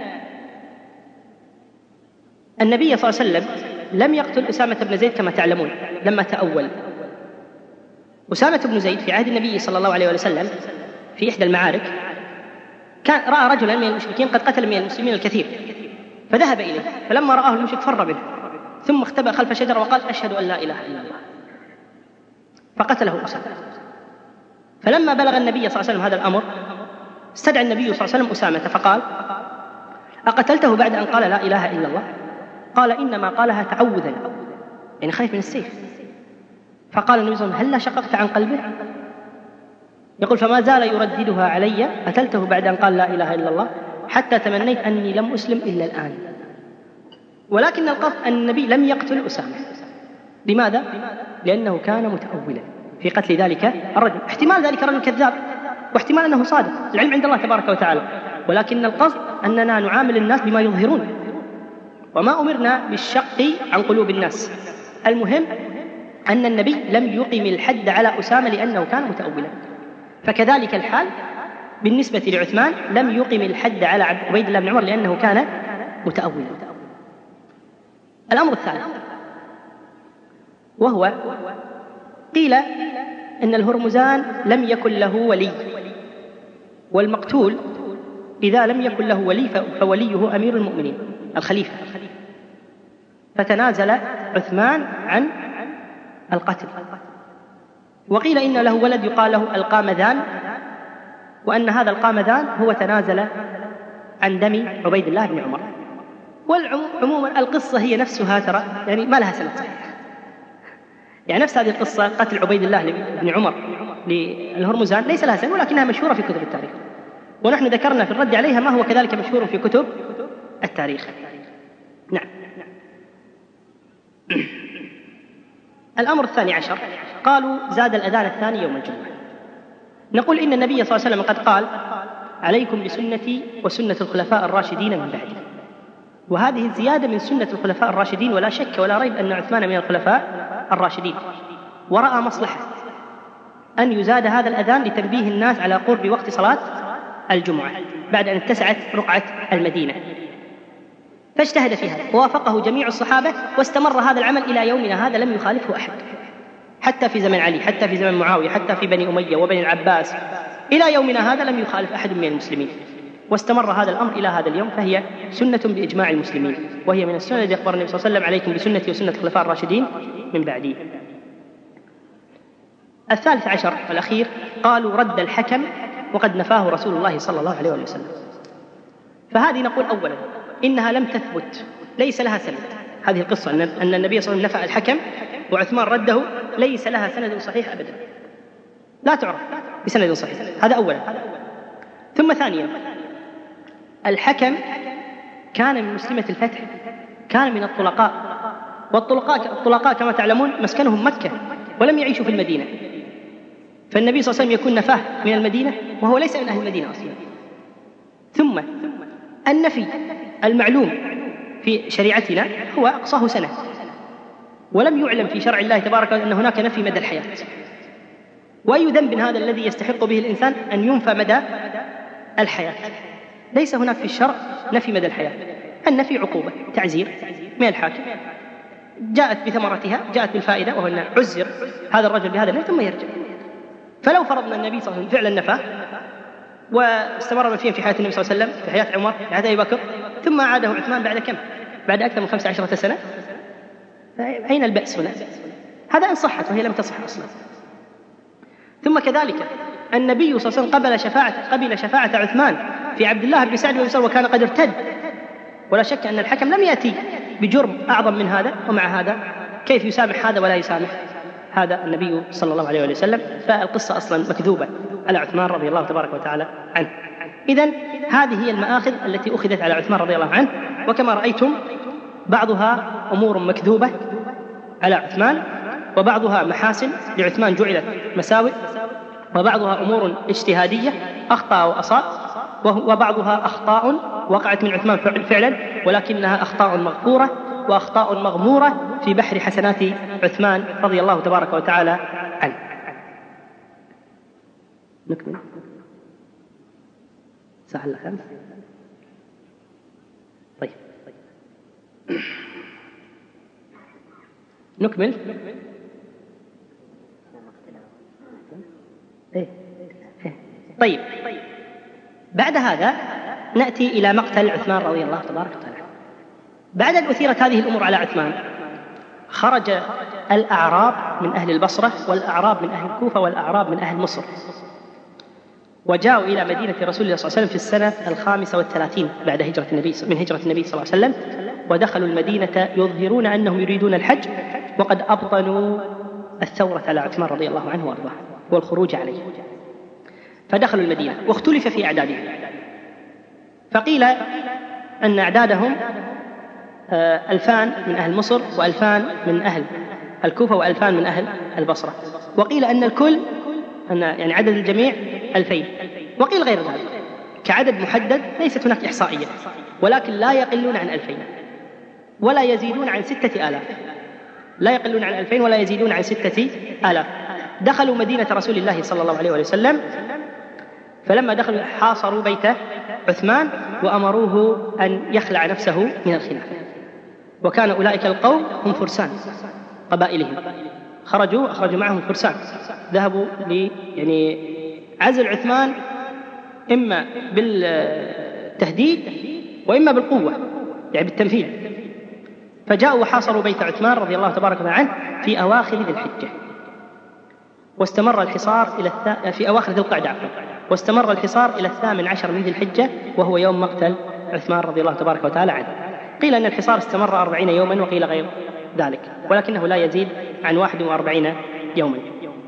النبي صلى الله عليه وسلم لم يقتل أسامة بن زيد كما تعلمون لما تأول. أسامة بن زيد في عهد النبي صلى الله عليه وسلم في إحدى المعارك رأى رجلا من المشركين قد قتل من المسلمين الكثير، فذهب إليه، فلما رآه المشرك فر به، ثم اختبأ خلف شجرة وقال: أشهد أن لا إله إلا الله، فقتله أسامة. فلما بلغ النبي صلى الله عليه وسلم هذا الأمر استدعى النبي صلى الله عليه وسلم أسامة فقال: أقتلته بعد أن قال لا إله إلا الله؟ قال: إنما قالها تعوذا، يعني خايف من السيف. فقال النبي صلى الله عليه وسلم: هل شققت عن قلبه؟ يقول: فما زال يرددها علي: قتلته بعد أن قال لا إله إلا الله، حتى تمنيت أني لم أسلم إلا الآن. ولكن القصد أن النبي لم يقتل أسامة. لماذا؟ لأنه كان متأولا في قتل ذلك الرجل. احتمال ذلك الرجل كذاب، واحتمال أنه صادق، العلم عند الله تبارك وتعالى، ولكن القصد أننا نعامل الناس بما يظهرون، وما أمرنا بالشق عن قلوب الناس. المهم أن النبي لم يقم الحد على أسامة لأنه كان متأولا. فكذلك الحال بالنسبة لعثمان لم يقم الحد على عبيد الله بن عمر لأنه كان متأولا. الأمر الثالث وهو قيل إن الهرمزان لم يكن له ولي، والمقتول إذا لم يكن له ولي فوليه أمير المؤمنين الخليفة، فتنازل عثمان عن القتل. وقيل إن له ولد يقال له القامذان، وأن هذا القامذان هو تنازل عن دم عبيد الله بن عمر. والعموما القصة هي نفسها ترى يعني ما لها سند صحيح، يعني نفس هذه القصة قتل عبيد الله بن عمر للهرمزان ليس لها سند، ولكنها مشهورة في كتب التاريخ، ونحن ذكرنا في الرد عليها ما هو كذلك مشهور في كتب التاريخ. نعم. الأمر الثاني عشر قالوا زاد الأذان الثاني يوم الجمعة. نقول إن النبي صلى الله عليه وسلم قد قال عليكم بسنتي وسنة الخلفاء الراشدين من بعدي، وهذه الزيادة من سنة الخلفاء الراشدين، ولا شك ولا ريب أن عثمان من الخلفاء الراشدين، ورأى مصلحة أن يزاد هذا الأذان لتنبيه الناس على قرب وقت صلاة الجمعة بعد أن اتسعت رقعة المدينة، فاجتهد في هذا ووافقه جميع الصحابة، واستمر هذا العمل إلى يومنا هذا، لم يخالفه أحد، حتى في زمن علي، حتى في زمن معاوية، حتى في بني أمية وبني العباس، إلى يومنا هذا لم يخالف أحد من المسلمين، واستمر هذا الأمر إلى هذا اليوم، فهي سنة بإجماع المسلمين، وهي من السنة التي أخبر النبي صلى الله عليه وسلم عليكم بسنتي وسنة الخلفاء الراشدين من بعدي. الثالث عشر الأخير قالوا رد الحكم وقد نفاه رسول الله صلى الله عليه وسلم. فهذه نقول أولا إنها لم تثبت، ليس لها سند، هذه القصة أن النبي صلى الله عليه وسلم نفى الحكم وعثمان رده ليس لها سند صحيح أبدا، لا تعرف بسند صحيح، هذا أولا. ثم ثانيا الحكم كان من مسلمة الفتح، كان من الطلقاء، والطلقاء كما تعلمون مسكنهم مكة ولم يعيشوا في المدينة، فالنبي صلى الله عليه وسلم يكون نفاه من المدينة وهو ليس من أهل المدينة أصلا. ثم النفي المعلوم في شريعتنا هو أقصاه سنة، ولم يعلم في شرع الله تبارك وتعالى أن هناك نفي مدى الحياة، وأي ذنب هذا الذي يستحق به الإنسان أن ينفى مدى الحياة؟ ليس هناك في الشرع نفي مدى الحياة، النفي عقوبة تعزير من الحاكم جاءت بثمرتها، جاءت بالفائدة، وهو أن عزر هذا الرجل بهذا النفي ثم يرجع. فلو فرضنا النبي صلى الله عليه وسلم فعلا نفاه واستمر من فيه في حياة النبي صلى الله عليه وسلم، في حياة عمر، في حياة أبي بكر، ثم عاده عثمان بعد كم؟ بعد أكثر من 15 سنة، أين البأس هنا؟ هذا إن صحت، وهي لم تصح أصلا. ثم كذلك النبي صلى الله عليه وسلم قبل شفاعة عثمان في عبد الله بن سعد بن مسعود وكان قد ارتد، ولا شك أن الحكم لم يأتي بجرم أعظم من هذا، ومع هذا كيف يسامح هذا ولا يسامح هذا النبي صلى الله عليه وسلم؟ فالقصة أصلا مكذوبة على عثمان رضي الله تبارك وتعالى عنه. إذن هذه هي المآخذ التي أخذت على عثمان رضي الله عنه، وكما رأيتم بعضها أمور مكذوبة على عثمان، وبعضها محاسن لعثمان جعلت مساوئ، وبعضها أمور اجتهادية أخطأ وأصاب، وبعضها أخطاء وقعت من عثمان فعلا، ولكنها أخطاء مغفورة وأخطاء مغمورة في بحر حسنات عثمان رضي الله تبارك وتعالى عنه. نكمل ساعة إلا 5. طيب نكمل. طيب بعد هذا نأتي إلى مقتل عثمان رضي الله تبارك وتعالى. بعد أن أثيرت هذه الأمور على عثمان خرج الأعراب من أهل البصرة، والأعراب من أهل الكوفة، والأعراب من أهل مصر، وجاءوا إلى مدينة رسول الله صلى الله عليه وسلم في السنة 35 بعد من هجرة النبي صلى الله عليه وسلم، ودخلوا المدينة يظهرون أنهم يريدون الحج، وقد أبطنوا الثورة على عثمان رضي الله عنه وأرضاه والخروج عليه، فدخلوا المدينة واختلف في أعدادهم، فقيل أن أعدادهم 2000 من أهل مصر، و2000 من أهل الكوفة، و2000 من أهل البصرة، وقيل أن الكل يعني عدد الجميع 2000، وقيل غير ذلك كعدد محدد، ليست هناك إحصائية، ولكن لا يقلون عن 2000 ولا يزيدون عن 6000، لا يقلون عن 2000 ولا يزيدون عن 6000. دخلوا مدينة رسول الله صلى الله عليه وسلم، فلما دخلوا حاصروا بيت عثمان وأمروه أن يخلع نفسه من الخلافة. وكان أولئك القوم هم فرسان قبائلهم، أخرجوا معهم فرسان، ذهبوا عزل عثمان إما بالتهديد وإما بالقوة، يعني بالتنفيذ. فجاءوا وحاصروا بيت عثمان رضي الله تبارك وتعالى عنه في أواخر ذي الحجة، واستمر الحصار في أواخر ذي القعدة، واستمر الحصار إلى 18 من ذي الحجة، وهو يوم مقتل عثمان رضي الله تبارك وتعالى عنه. قيل أن الحصار استمر 40 يوما، وقيل غير ذلك، ولكنه لا يزيد عن 41 يوما.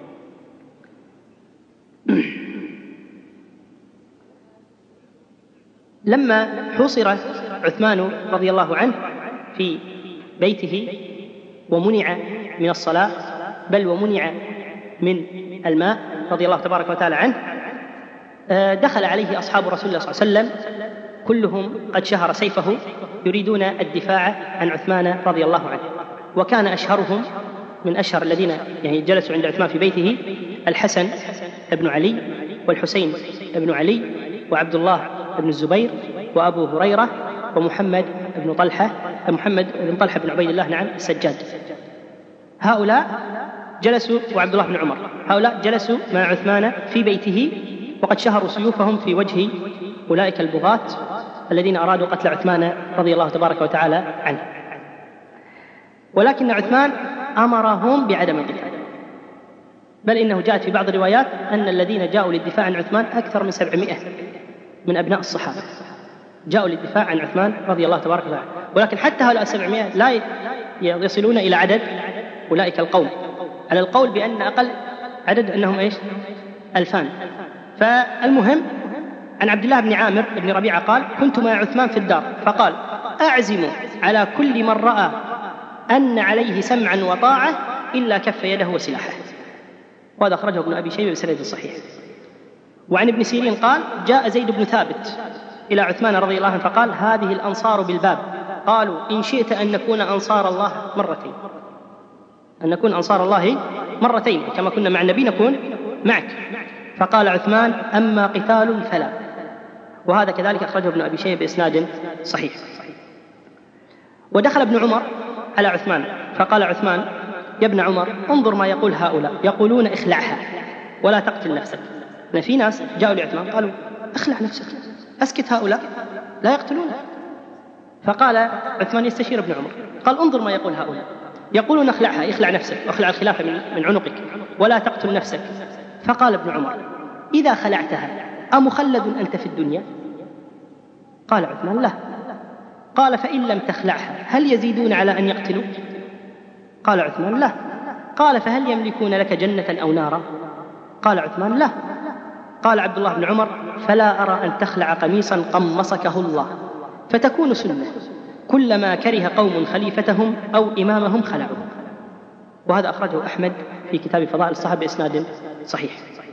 لما حوصر عثمان رضي الله عنه في بيته ومنع من الصلاة بل ومنع من الماء رضي الله تبارك وتعالى عنه، دخل عليه أصحاب رسول الله صلى الله عليه وسلم كلهم قد شهر سيفه يريدون الدفاع عن عثمان رضي الله عنه. وكان أشهرهم من أشهر الذين جلسوا عند عثمان في بيته الحسن بن علي والحسين بن علي وعبد الله بن الزبير وأبو هريرة ومحمد بن طلحة بن عبيد الله السجاد. هؤلاء جلسوا، وعبد الله بن عمر، هؤلاء جلسوا مع عثمان في بيته، وقد شهروا سيوفهم في وجه أولئك البغاة الذين أرادوا قتل عثمان رضي الله تبارك وتعالى عنه. ولكن عثمان أمرهم بعدم القتال، بل إنه جاءت في بعض الروايات أن الذين جاءوا للدفاع عن عثمان أكثر من 700 من أبناء الصحابة جاءوا للدفاع عن عثمان رضي الله تبارك وتعالى. ولكن حتى هؤلاء 700 لا يصلون إلى عدد أولئك القوم، على القول بأن أقل عدد أنهم 2000. فالمهم عن عبد الله بن عامر بن ربيعة قال: كنت مع عثمان في الدار فقال: أعزم على كل من رأى أن عليه سمعا وطاعة إلا كف يده وسلاحه. وهذا أخرجه ابن أبي شيبة بسند صحيح. وعن ابن سيرين قال: جاء زيد بن ثابت إلى عثمان رضي الله عنه فقال: هذه الأنصار بالباب، قالوا: إن شئت أن نكون أنصار الله مرتين، أن نكون أنصار الله مرتين كما كنا مع النبي نكون معك. فقال عثمان: أما قتال فلا. وهذا كذلك أخرجه ابن أبي شيبة بإسناد صحيح. ودخل ابن عمر على عثمان فقال عثمان: يا ابن عمر، انظر ما يقول هؤلاء، يقولون اخلعها ولا تقتل نفسك. أن في ناس جاءوا لعثمان قالوا: اخلع نفسك، أسكت هؤلاء لا يقتلونك. فقال عثمان يستشير ابن عمر قال: انظر ما يقول هؤلاء، يقولون اخلعها، اخلع نفسك واخلع الخلافة من عنقك ولا تقتل نفسك. فقال ابن عمر: إذا خلعتها أمخلد أنت في الدنيا؟ قال عثمان: لا. قال: فإن لم تخلعها هل يزيدون على أن يقتلوا؟ قال عثمان: لا. قال: فهل يملكون لك جنة أو نارا؟ قال عثمان: لا. قال عبد الله بن عمر: فلا أرى أن تخلع قميصا قمصكه الله فتكون سنة، كلما كره قوم خليفتهم أو إمامهم خلعوه. وهذا أخرجه أحمد في كتاب فضائل الصحابة بإسناد صحيح.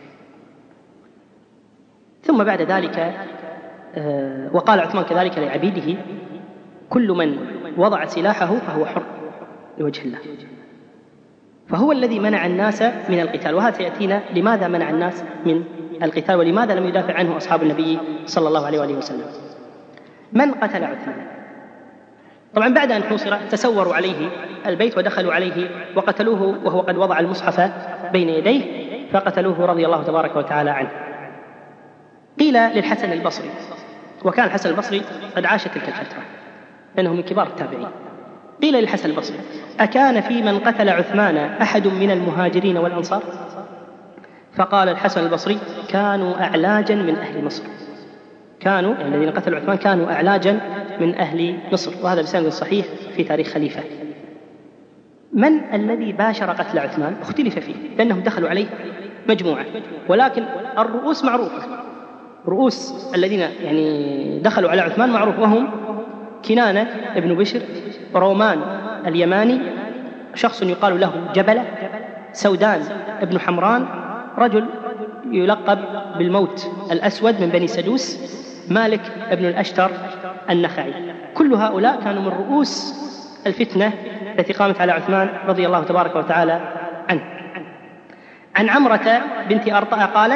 ثم بعد ذلك وقال عثمان كذلك لعبيده: كل من وضع سلاحه فهو حر لوجه الله. فهو الذي منع الناس من القتال. وهذا سيأتينا لماذا منع الناس من القتال ولماذا لم يدافع عنه أصحاب النبي صلى الله عليه وآله وسلم. من قتل عثمان؟ طبعا بعد أن حوصر تسوروا عليه البيت ودخلوا عليه وقتلوه وهو قد وضع المصحف بين يديه، فقتلوه رضي الله تبارك وتعالى عنه. قيل للحسن البصري، وكان الحسن البصري قد عاش تلك الفترة لأنه من كبار التابعين، قيل للحسن البصري: أكان في من قتل عثمان أحد من المهاجرين والأنصار؟ فقال الحسن البصري: كانوا أعلاجا من أهل مصر. كانوا الذين قتلوا عثمان كانوا أعلاجا من أهل مصر. وهذا بسند صحيح في تاريخ خليفة. من الذي باشر قتل عثمان؟ اختلف فيه، لأنهم دخلوا عليه مجموعة، ولكن الرؤوس معروفة. رؤوس الذين دخلوا على عثمان معروف، وهم كنانة ابن بشر، رومان اليماني، شخص يقال له جبلة، سودان ابن حمران، رجل يلقب بالموت الأسود من بني سدوس، مالك ابن الأشتر النخعي. كل هؤلاء كانوا من رؤوس الفتنة التي قامت على عثمان رضي الله تبارك وتعالى عنه. عن عمرة بنت أرطاء قالت: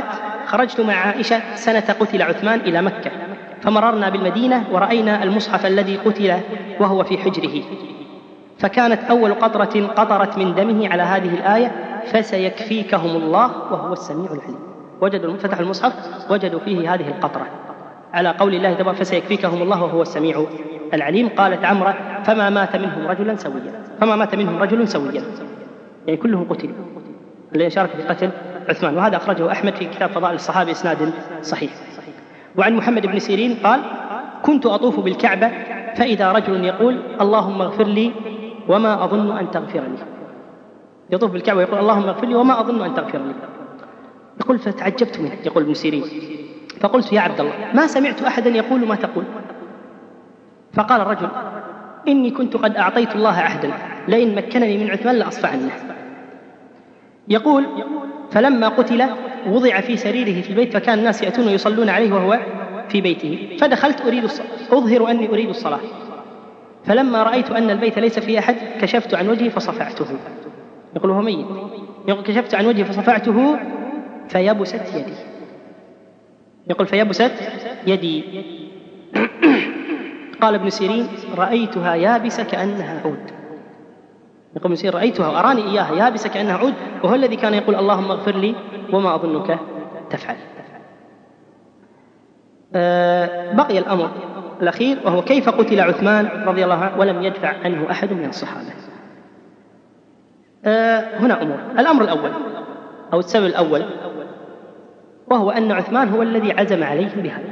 خرجت مع عائشة سنة قتل عثمان إلى مكة، فمررنا بالمدينة ورأينا المصحف الذي قتل وهو في حجره، فكانت أول قطرة قطرت من دمه على هذه الآية: فسيكفيكهم الله وهو السميع العليم. وجدوا فتحوا المصحف وجدوا فيه هذه القطرة على قول الله تبارك: فسيكفيكهم الله وهو السميع العليم. قالت عمرة: فما مات منهم رجل سويا، يعني كلهم قتلوا الذين شاركوا في قتل عثمان. وهذا أخرجه أحمد في كتاب فضائل الصحابة إسناد صحيح. وعن محمد بن سيرين قال: كنت أطوف بالكعبة فإذا رجل يقول: اللهم اغفر لي وما أظن أن تغفر لي. يطوف بالكعبة ويقول: اللهم اغفر لي وما أظن أن تغفر لي. يقول: فتعجبت منه، يقول ابن سيرين، فقلت: يا عبد الله، ما سمعت أحدا يقول ما تقول. فقال الرجل: إني كنت قد أعطيت الله عهدا لئن مكنني من عثمان لأصفعنه. يقول: فلما قتل وضع في سريره في البيت، فكان الناس يأتون ويصلون عليه وهو في بيته، فدخلت أظهر أني أريد الصلاة، فلما رأيت أن البيت ليس فيه أحد كشفت عن وجهي فصفعته. يقول: هو ميت. يقول: كشفت عن وجهي فصفعته فيبست يدي. يقول: فيبست يدي. قال ابن سيرين: رأيتها يابسة كأنها عود. يقول ابن سيرين: رأيتها وأراني إياها يابسة كأنها عود، وهو الذي كان يقول: اللهم اغفر لي وما أظنك تفعل. بقي الأمر الأخير، وهو كيف قتل عثمان رضي الله عنه ولم يدفع عنه أحد من الصحابة. هنا أمور. الأمر الأول أو السبب الأول، وهو أن عثمان هو الذي عزم عليهم بهذا،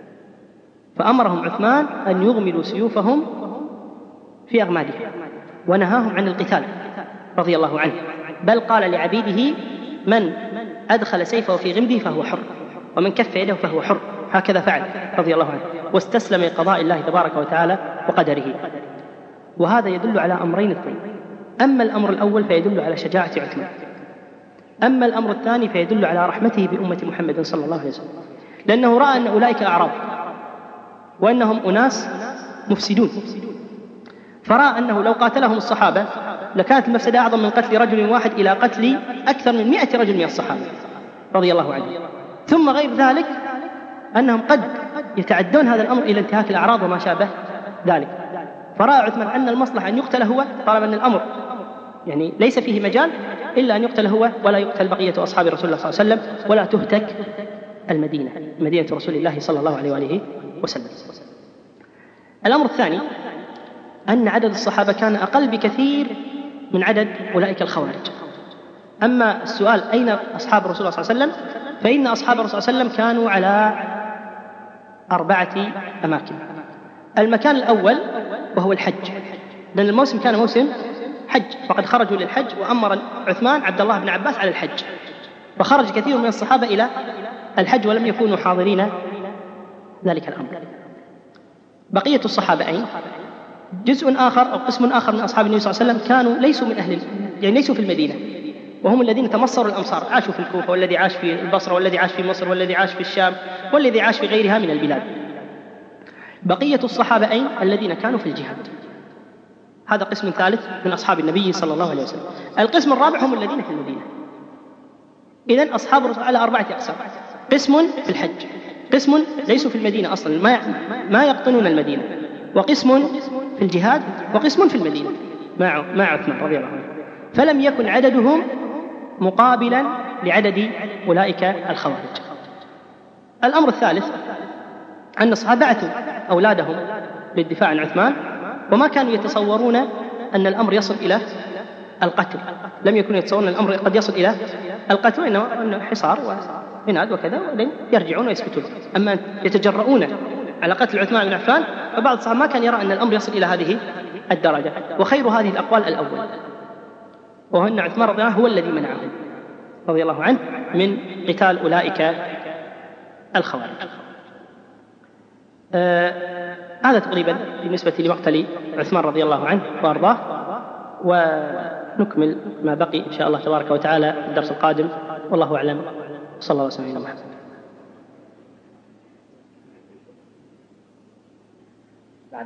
فأمرهم عثمان أن يغملوا سيوفهم في أغمادهم ونهاهم عن القتال رضي الله عنه، بل قال لعبيده: من أدخل سيفه في غمده فهو حر، ومن كف يده فهو حر. هكذا فعل رضي الله عنه، واستسلم لقضاء الله تبارك وتعالى وقدره. وهذا يدل على أمرين اثنين: أما الأمر الأول فيدل على شجاعة عثمان، أما الأمر الثاني فيدل على رحمته بأمة محمد صلى الله عليه وسلم، لأنه رأى أن أولئك أعراب وأنهم أناس مفسدون، فرأى أنه لو قاتلهم الصحابة لكانت المفسدة أعظم من قتل رجل واحد إلى قتل أكثر من 100 رجل من الصحابة رضي الله عنهم. ثم غير ذلك أنهم قد يتعدون هذا الأمر إلى انتهاك الأعراض وما شابه ذلك، فرأى عثمان أن المصلحة أن يقتل هو، طالما أن الأمر يعني ليس فيه مجال إلا أن يقتل هو ولا يقتل بقية أصحاب رسول الله صلى الله عليه وسلم، ولا تهتك مدينة رسول الله صلى الله عليه وآله وسلم. الأمر الثاني أن عدد الصحابة كان أقل بكثير من عدد أولئك الخوارج. أما السؤال أين أصحاب رسول الله صلى الله عليه وسلم، فإن أصحاب رسول الله صلى الله عليه وسلم كانوا على 4 أماكن. المكان الأول وهو الحج، لأن الموسم كان موسم حج، فقد خرجوا للحج، وأمر عثمان عبد الله بن عباس على الحج، فخرج كثير من الصحابة إلى الحج ولم يكونوا حاضرين ذلك الأمر. بقية الصحابة أين؟ جزء آخر أو قسم آخر من أصحاب النبي صلى الله عليه وسلم كانوا ليسوا من أهل، يعني ليسوا في المدينة، وهم الذين تمصروا الأمصار، عاشوا في الكوفة، والذي عاش في البصرة، والذي عاش في مصر، والذي عاش في الشام، والذي عاش في غيرها من البلاد. بقية الصحابة أين؟ الذين كانوا في الجهاد. هذا قسم ثالث من أصحاب النبي صلى الله عليه وسلم. القسم الرابع هم الذين في المدينة. إذن أصحاب الرسول على 4 أقسام: قسم في الحج، قسم ليسوا في المدينة أصلا ما يقطنون المدينة، وقسم في الجهاد، وقسم في المدينة مع عثمان رضي الله عنه، فلم يكن عددهم مقابلا لعدد أولئك الخوارج. الأمر الثالث أن الصحابة بعثوا أولادهم للدفاع عن عثمان، وما كانوا يتصورون أن الأمر يصل إلى القتل، لم يكونوا يتصورون أن الأمر قد يصل إلى القتل، وإنه حصار وعناد وكذا، ولن يرجعون ويسكتون. أما يتجرؤون على قتل عثمان بن عفان، فبعض الصحابة ما كان يرى أن الأمر يصل إلى هذه الدرجة. وخير هذه الأقوال الأول، وهو أن عثمان رضي الله عنه هو الذي منعهم رضي الله عنه من قتال أولئك الخوارج. هذا تقريبا بالنسبة لمقتل عثمان رضي الله عنه وأرضاه، ونكمل ما بقي إن شاء الله تبارك وتعالى في الدرس القادم، والله أعلم. صلى الله عليه وسلم. بعد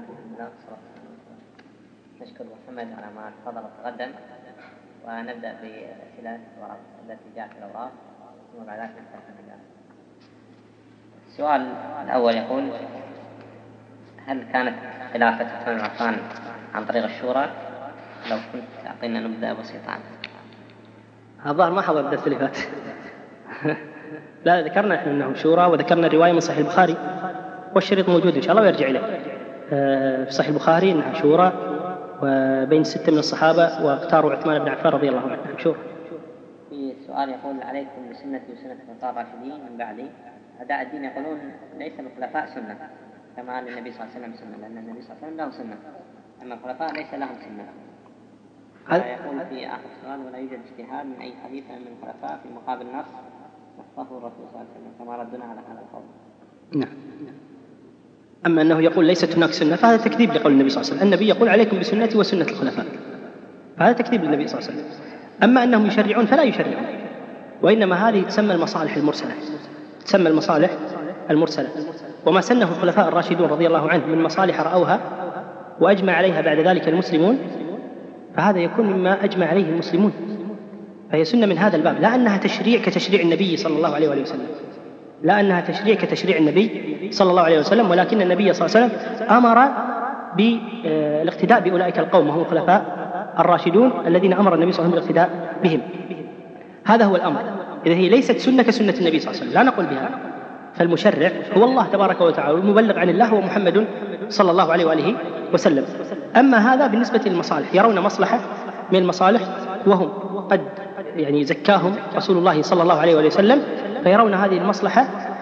نشكر محمد على ما تفضل وتقدم، ونبدأ بالأسئلة التي جاءت في الأوراق، ثم بعد ذلك نفتح المجال. السؤال الأول يقول: هل كانت خلافة عثمان بن عفان عن طريق الشورى؟ لو كنت تعطينا نبذة بسيطة عنه. الظاهر ما حضر الدرس اللي فات. لا، ذكرنا احنا انه شورى، وذكرنا الرواية من صحيح البخاري، والشريط موجود ان شاء الله ويرجع اليه. في صحيح البخاري انها شورى، وبين 6 من الصحابة واختاروا عثمان بن عفان رضي الله عنه. شورى. في سؤال يقول: عليكم بسنتي وسنة الخلفاء الراشدين من بعدي. أعداء الدين يقولون ليس للخلفاء سنة كما للنبي صلى الله عليه وسلم سنة، لأن النبي صلى الله عليه وسلم له سنة، أما الخلفاء ليس لهم سنة. يقول في آخر سؤال: ولا يوجد اجتهاد من أي خليفة من الخلفاء في مقابل نص وصفه الرسول صلى الله عليه وسلم، كما ردنا على هذا القول. نعم. أما أنه يقول ليست هناك سنة فهذا تكذيب لقول النبي صلى الله عليه وسلم. النبي يقول: عليكم بسنتي وسنة الخلفاء، فهذا تكذيب للنبي صلى الله عليه وسلم. أما أنهم يشرعون فلا يشرعون، وإنما هذه تسمى المصالح المرسلة، تسمى المصالح المرسلة. وما سنه الخلفاء الراشدون رضي الله عنهم من مصالح رأوها وأجمع عليها بعد ذلك المسلمون، فهذا يكون مما أجمع عليه المسلمون، فهي سنة من هذا الباب، لا أنها تشريع كتشريع النبي صلى الله عليه وسلم، لا أنها تشريع كتشريع النبي صلى الله عليه وسلم، ولكن النبي صلى الله عليه وسلم أمر بالاقتداء بأولئك القوم، وهم الخلفاء الراشدون الذين أمر النبي صلى الله عليه وسلم بالاقتداء بهم. هذا هو الأمر. إذا هي ليست سنة كسنة النبي صلى الله عليه وسلم لا نقول بها، فالمشرع هو الله تبارك وتعالى، والمبلغ عن الله هو محمد صلى الله عليه وآله وسلم. أما هذا بالنسبة للمصالح، يرون مصلحة من المصالح وهم قد زكاهم رسول الله صلى الله عليه وآله وسلم، فيرون هذه المصلحة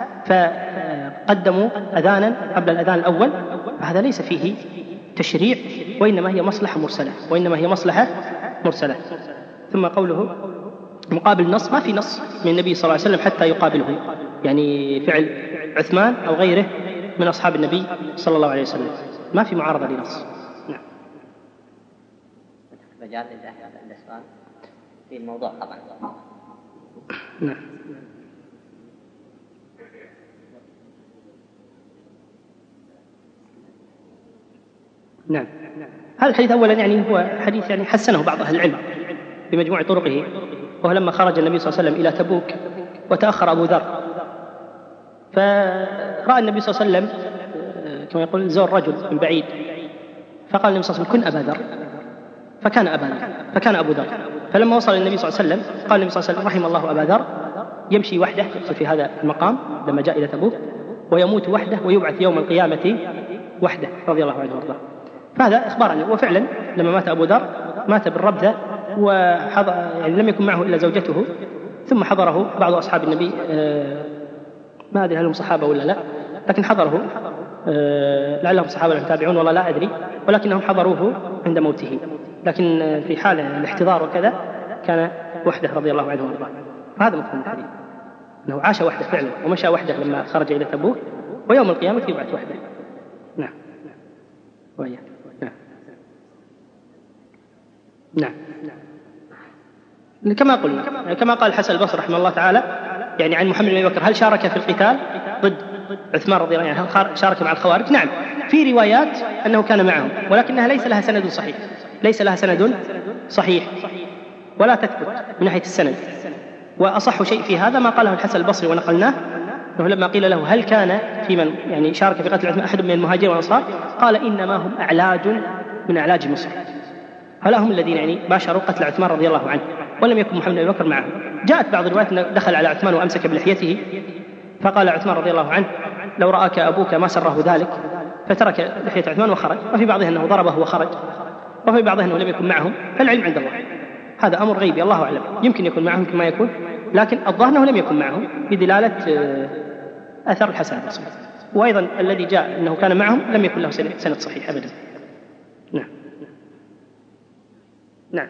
فقدموا أذانا قبل الأذان الأول، فهذا ليس فيه تشريع، وإنما هي مصلحة مرسلة، وإنما هي مصلحة مرسلة. ثم قوله مقابل نص، ما في نص من النبي صلى الله عليه وسلم حتى يقابله، يعني فعل عثمان أو غيره من أصحاب النبي صلى الله عليه وسلم، ما في معارضة لنص. نعم. مجال إذا عند سؤال في الموضوع طبعا. نعم. نعم. هذا الحديث أولا هو حديث حسنه بعض أهل العلم بمجموع طرقه، وهو لما خرج النبي صلى الله عليه وسلم إلى تبوك وتأخر أبو ذر، فرأى النبي صلى الله عليه وسلم كما يقول زور رجل من بعيد، فقال النبي صلى الله عليه وسلم: كن أبا ذر، فكان أبو ذر. فلما وصل النبي صلى الله عليه وسلم قال النبي صلى الله عليه وسلم: رحم الله أبا ذر، يمشي وحده في هذا المقام لما جاء إلى تبوك، ويموت وحده ويبعث يوم القيامة وحده، رضي الله عنه وارضاه. فهذا إخبار عنه. وفعلا لما مات أبو ذر مات بالربذة، لم يكن معه إلا زوجته، ثم حضره بعض أصحاب النبي، ما أدري هل هم صحابة ولا لا، لكن حضره، لعلهم صحابة لم يتابعون والله لا أدري، ولكنهم حضروه عند موته، لكن في حال الاحتضار وكذا كان وحده رضي الله عنه وارضاه. فهذا مفهوم الحديث، أنه عاش وحده فعلا ومشى وحده لما خرج إلى تبوك، ويوم القيامة يبعث وحده. نعم. وإياه. نعم. كما قلنا، كما قال الحسن البصري رحمه الله تعالى عن محمد بن بكر: هل شارك في القتال ضد عثمان رضي الله عنه؟ هل شارك مع الخوارج؟ نعم، في روايات أنه كان معهم، ولكنها ليس لها سند صحيح، ليس لها سند صحيح ولا تثبت من ناحية السند. وأصح شيء في هذا ما قاله الحسن البصري ونقلناه، أنه لما قيل له: هل كان في من شارك في قتل عثمان أحد من المهاجرين والأنصار؟ قال: إنما هم أعلاج من أعلاج المسلمين، هؤلاء هم الذين باشروا قتل عثمان رضي الله عنه، ولم يكن محمد بن بكر معهم. جاءت بعض الروايات أنه دخل على عثمان وأمسك بلحيته، فقال عثمان رضي الله عنه: لو رآك أبوك ما سره ذلك، فترك لحية عثمان وخرج. وفي بعضها أنه ضربه وخرج، وفي بعضها أنه لم يكن معهم، فالعلم عند الله، هذا أمر غيبي الله أعلم، يمكن يكون معهم يمكن ما يكون، لكن الظاهر أنه لم يكن معهم بدلالة أثر الحسن البصري. وأيضا الذي جاء أنه كان معهم لم يكن له سند صحيح أبدا. نعم. نعم.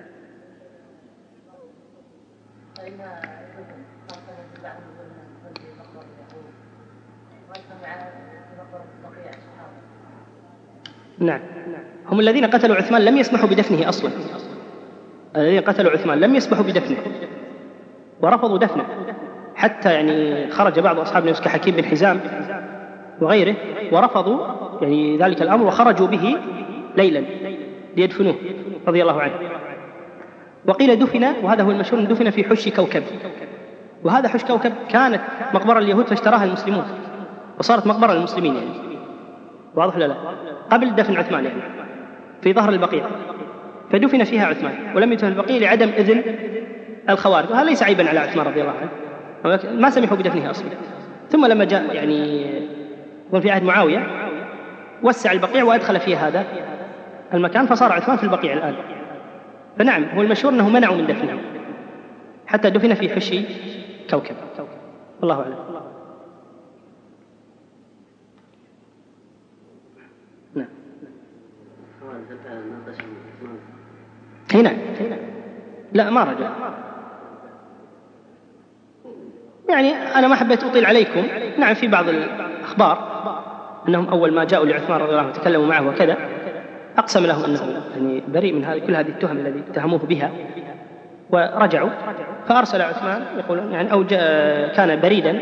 نعم. هم الذين قتلوا عثمان لم يسمحوا بدفنه أصلا، الذين قتلوا عثمان لم يسمحوا بدفنه ورفضوا دفنه، حتى خرج بعض أصحاب النبي كحكيم بن حزام وغيره ورفضوا ذلك الأمر، وخرجوا به ليلا ليدفنوه رضي الله عنه. وقيل دفن، وهذا هو المشهور، دفن في حش كوكب، وهذا حش كوكب كانت مقبرة اليهود فاشتراها المسلمون وصارت مقبرة للمسلمين يعني، واضح ولا لا؟ قبل دفن عثمان يعني في ظهر البقيع، فدفن فيها عثمان ولم يدفن البقيع لعدم إذن الخوارج، وهذا ليس عيبا على عثمان رضي الله عنه، ما سمحوا بدفنه أصلا. ثم لما جاء يعني في عهد معاوية وسع البقيع وأدخل فيه هذا المكان، فصار عثمان في البقيع الآن. فنعم هو المشهور أنه منعوا من دفنه حتى دفن في حشي كوكب، والله أعلم. نعم هنا لا ما رجع يعني، أنا ما حبيت أطيل عليكم. نعم في بعض الأخبار أنهم أول ما جاءوا لعثمان رضي الله عنه وتكلموا معه وكذا أقسم لهم أنه يعني بريء من كل هذه التهم التي اتهموه بها، ورجعوا. فأرسل عثمان يقولون يعني أو كان بريدا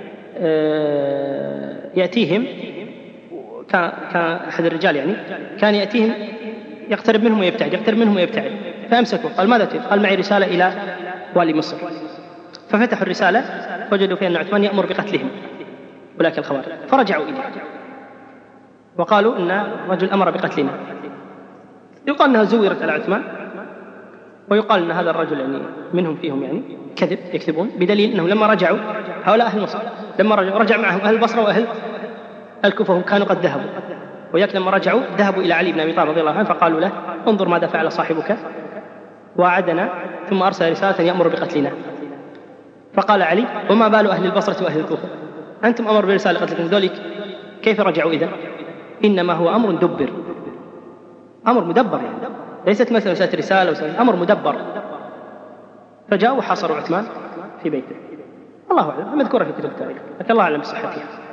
يأتيهم، كان أحد الرجال يعني كان يأتيهم يقترب منهم ويبتعد، يقترب منهم ويبتعد، فأمسكوا. قال ماذا تريد؟ قال معي رسالة إلى والي مصر. ففتحوا الرسالة وجدوا فيها أن عثمان يأمر بقتلهم ولكن الخوارج، فرجعوا إليه وقالوا إن الرجل أمر بقتلنا. يقال أنها زورت على عثمان، ويقال أن هذا الرجل يعني منهم فيهم يعني كذب، يكذبون، بدليل أنه لما رجعوا هؤلاء أهل مصر لما رجع معهم أهل البصرة وأهل الكوفة هم كانوا قد ذهبوا، وياك لما رجعوا ذهبوا إلى علي بن أبي طالب رضي الله عنه فقالوا له انظر ماذا فعل صاحبك وعدنا ثم أرسل رسالة يأمر بقتلنا. فقال علي وما بال أهل البصرة وأهل الكوفة؟ أنتم أمر برسالة قتلكم ذلك، كيف رجعوا إذن؟ إنما هو أمر دبر، أمر مدبر يعني، ليست مسألة رسالة أمر مدبر. فجاءوا وحاصروا عثمان في بيته، الله أعلم، مذكورة في كتب التاريخ، لكن الله أعلم بصحتها.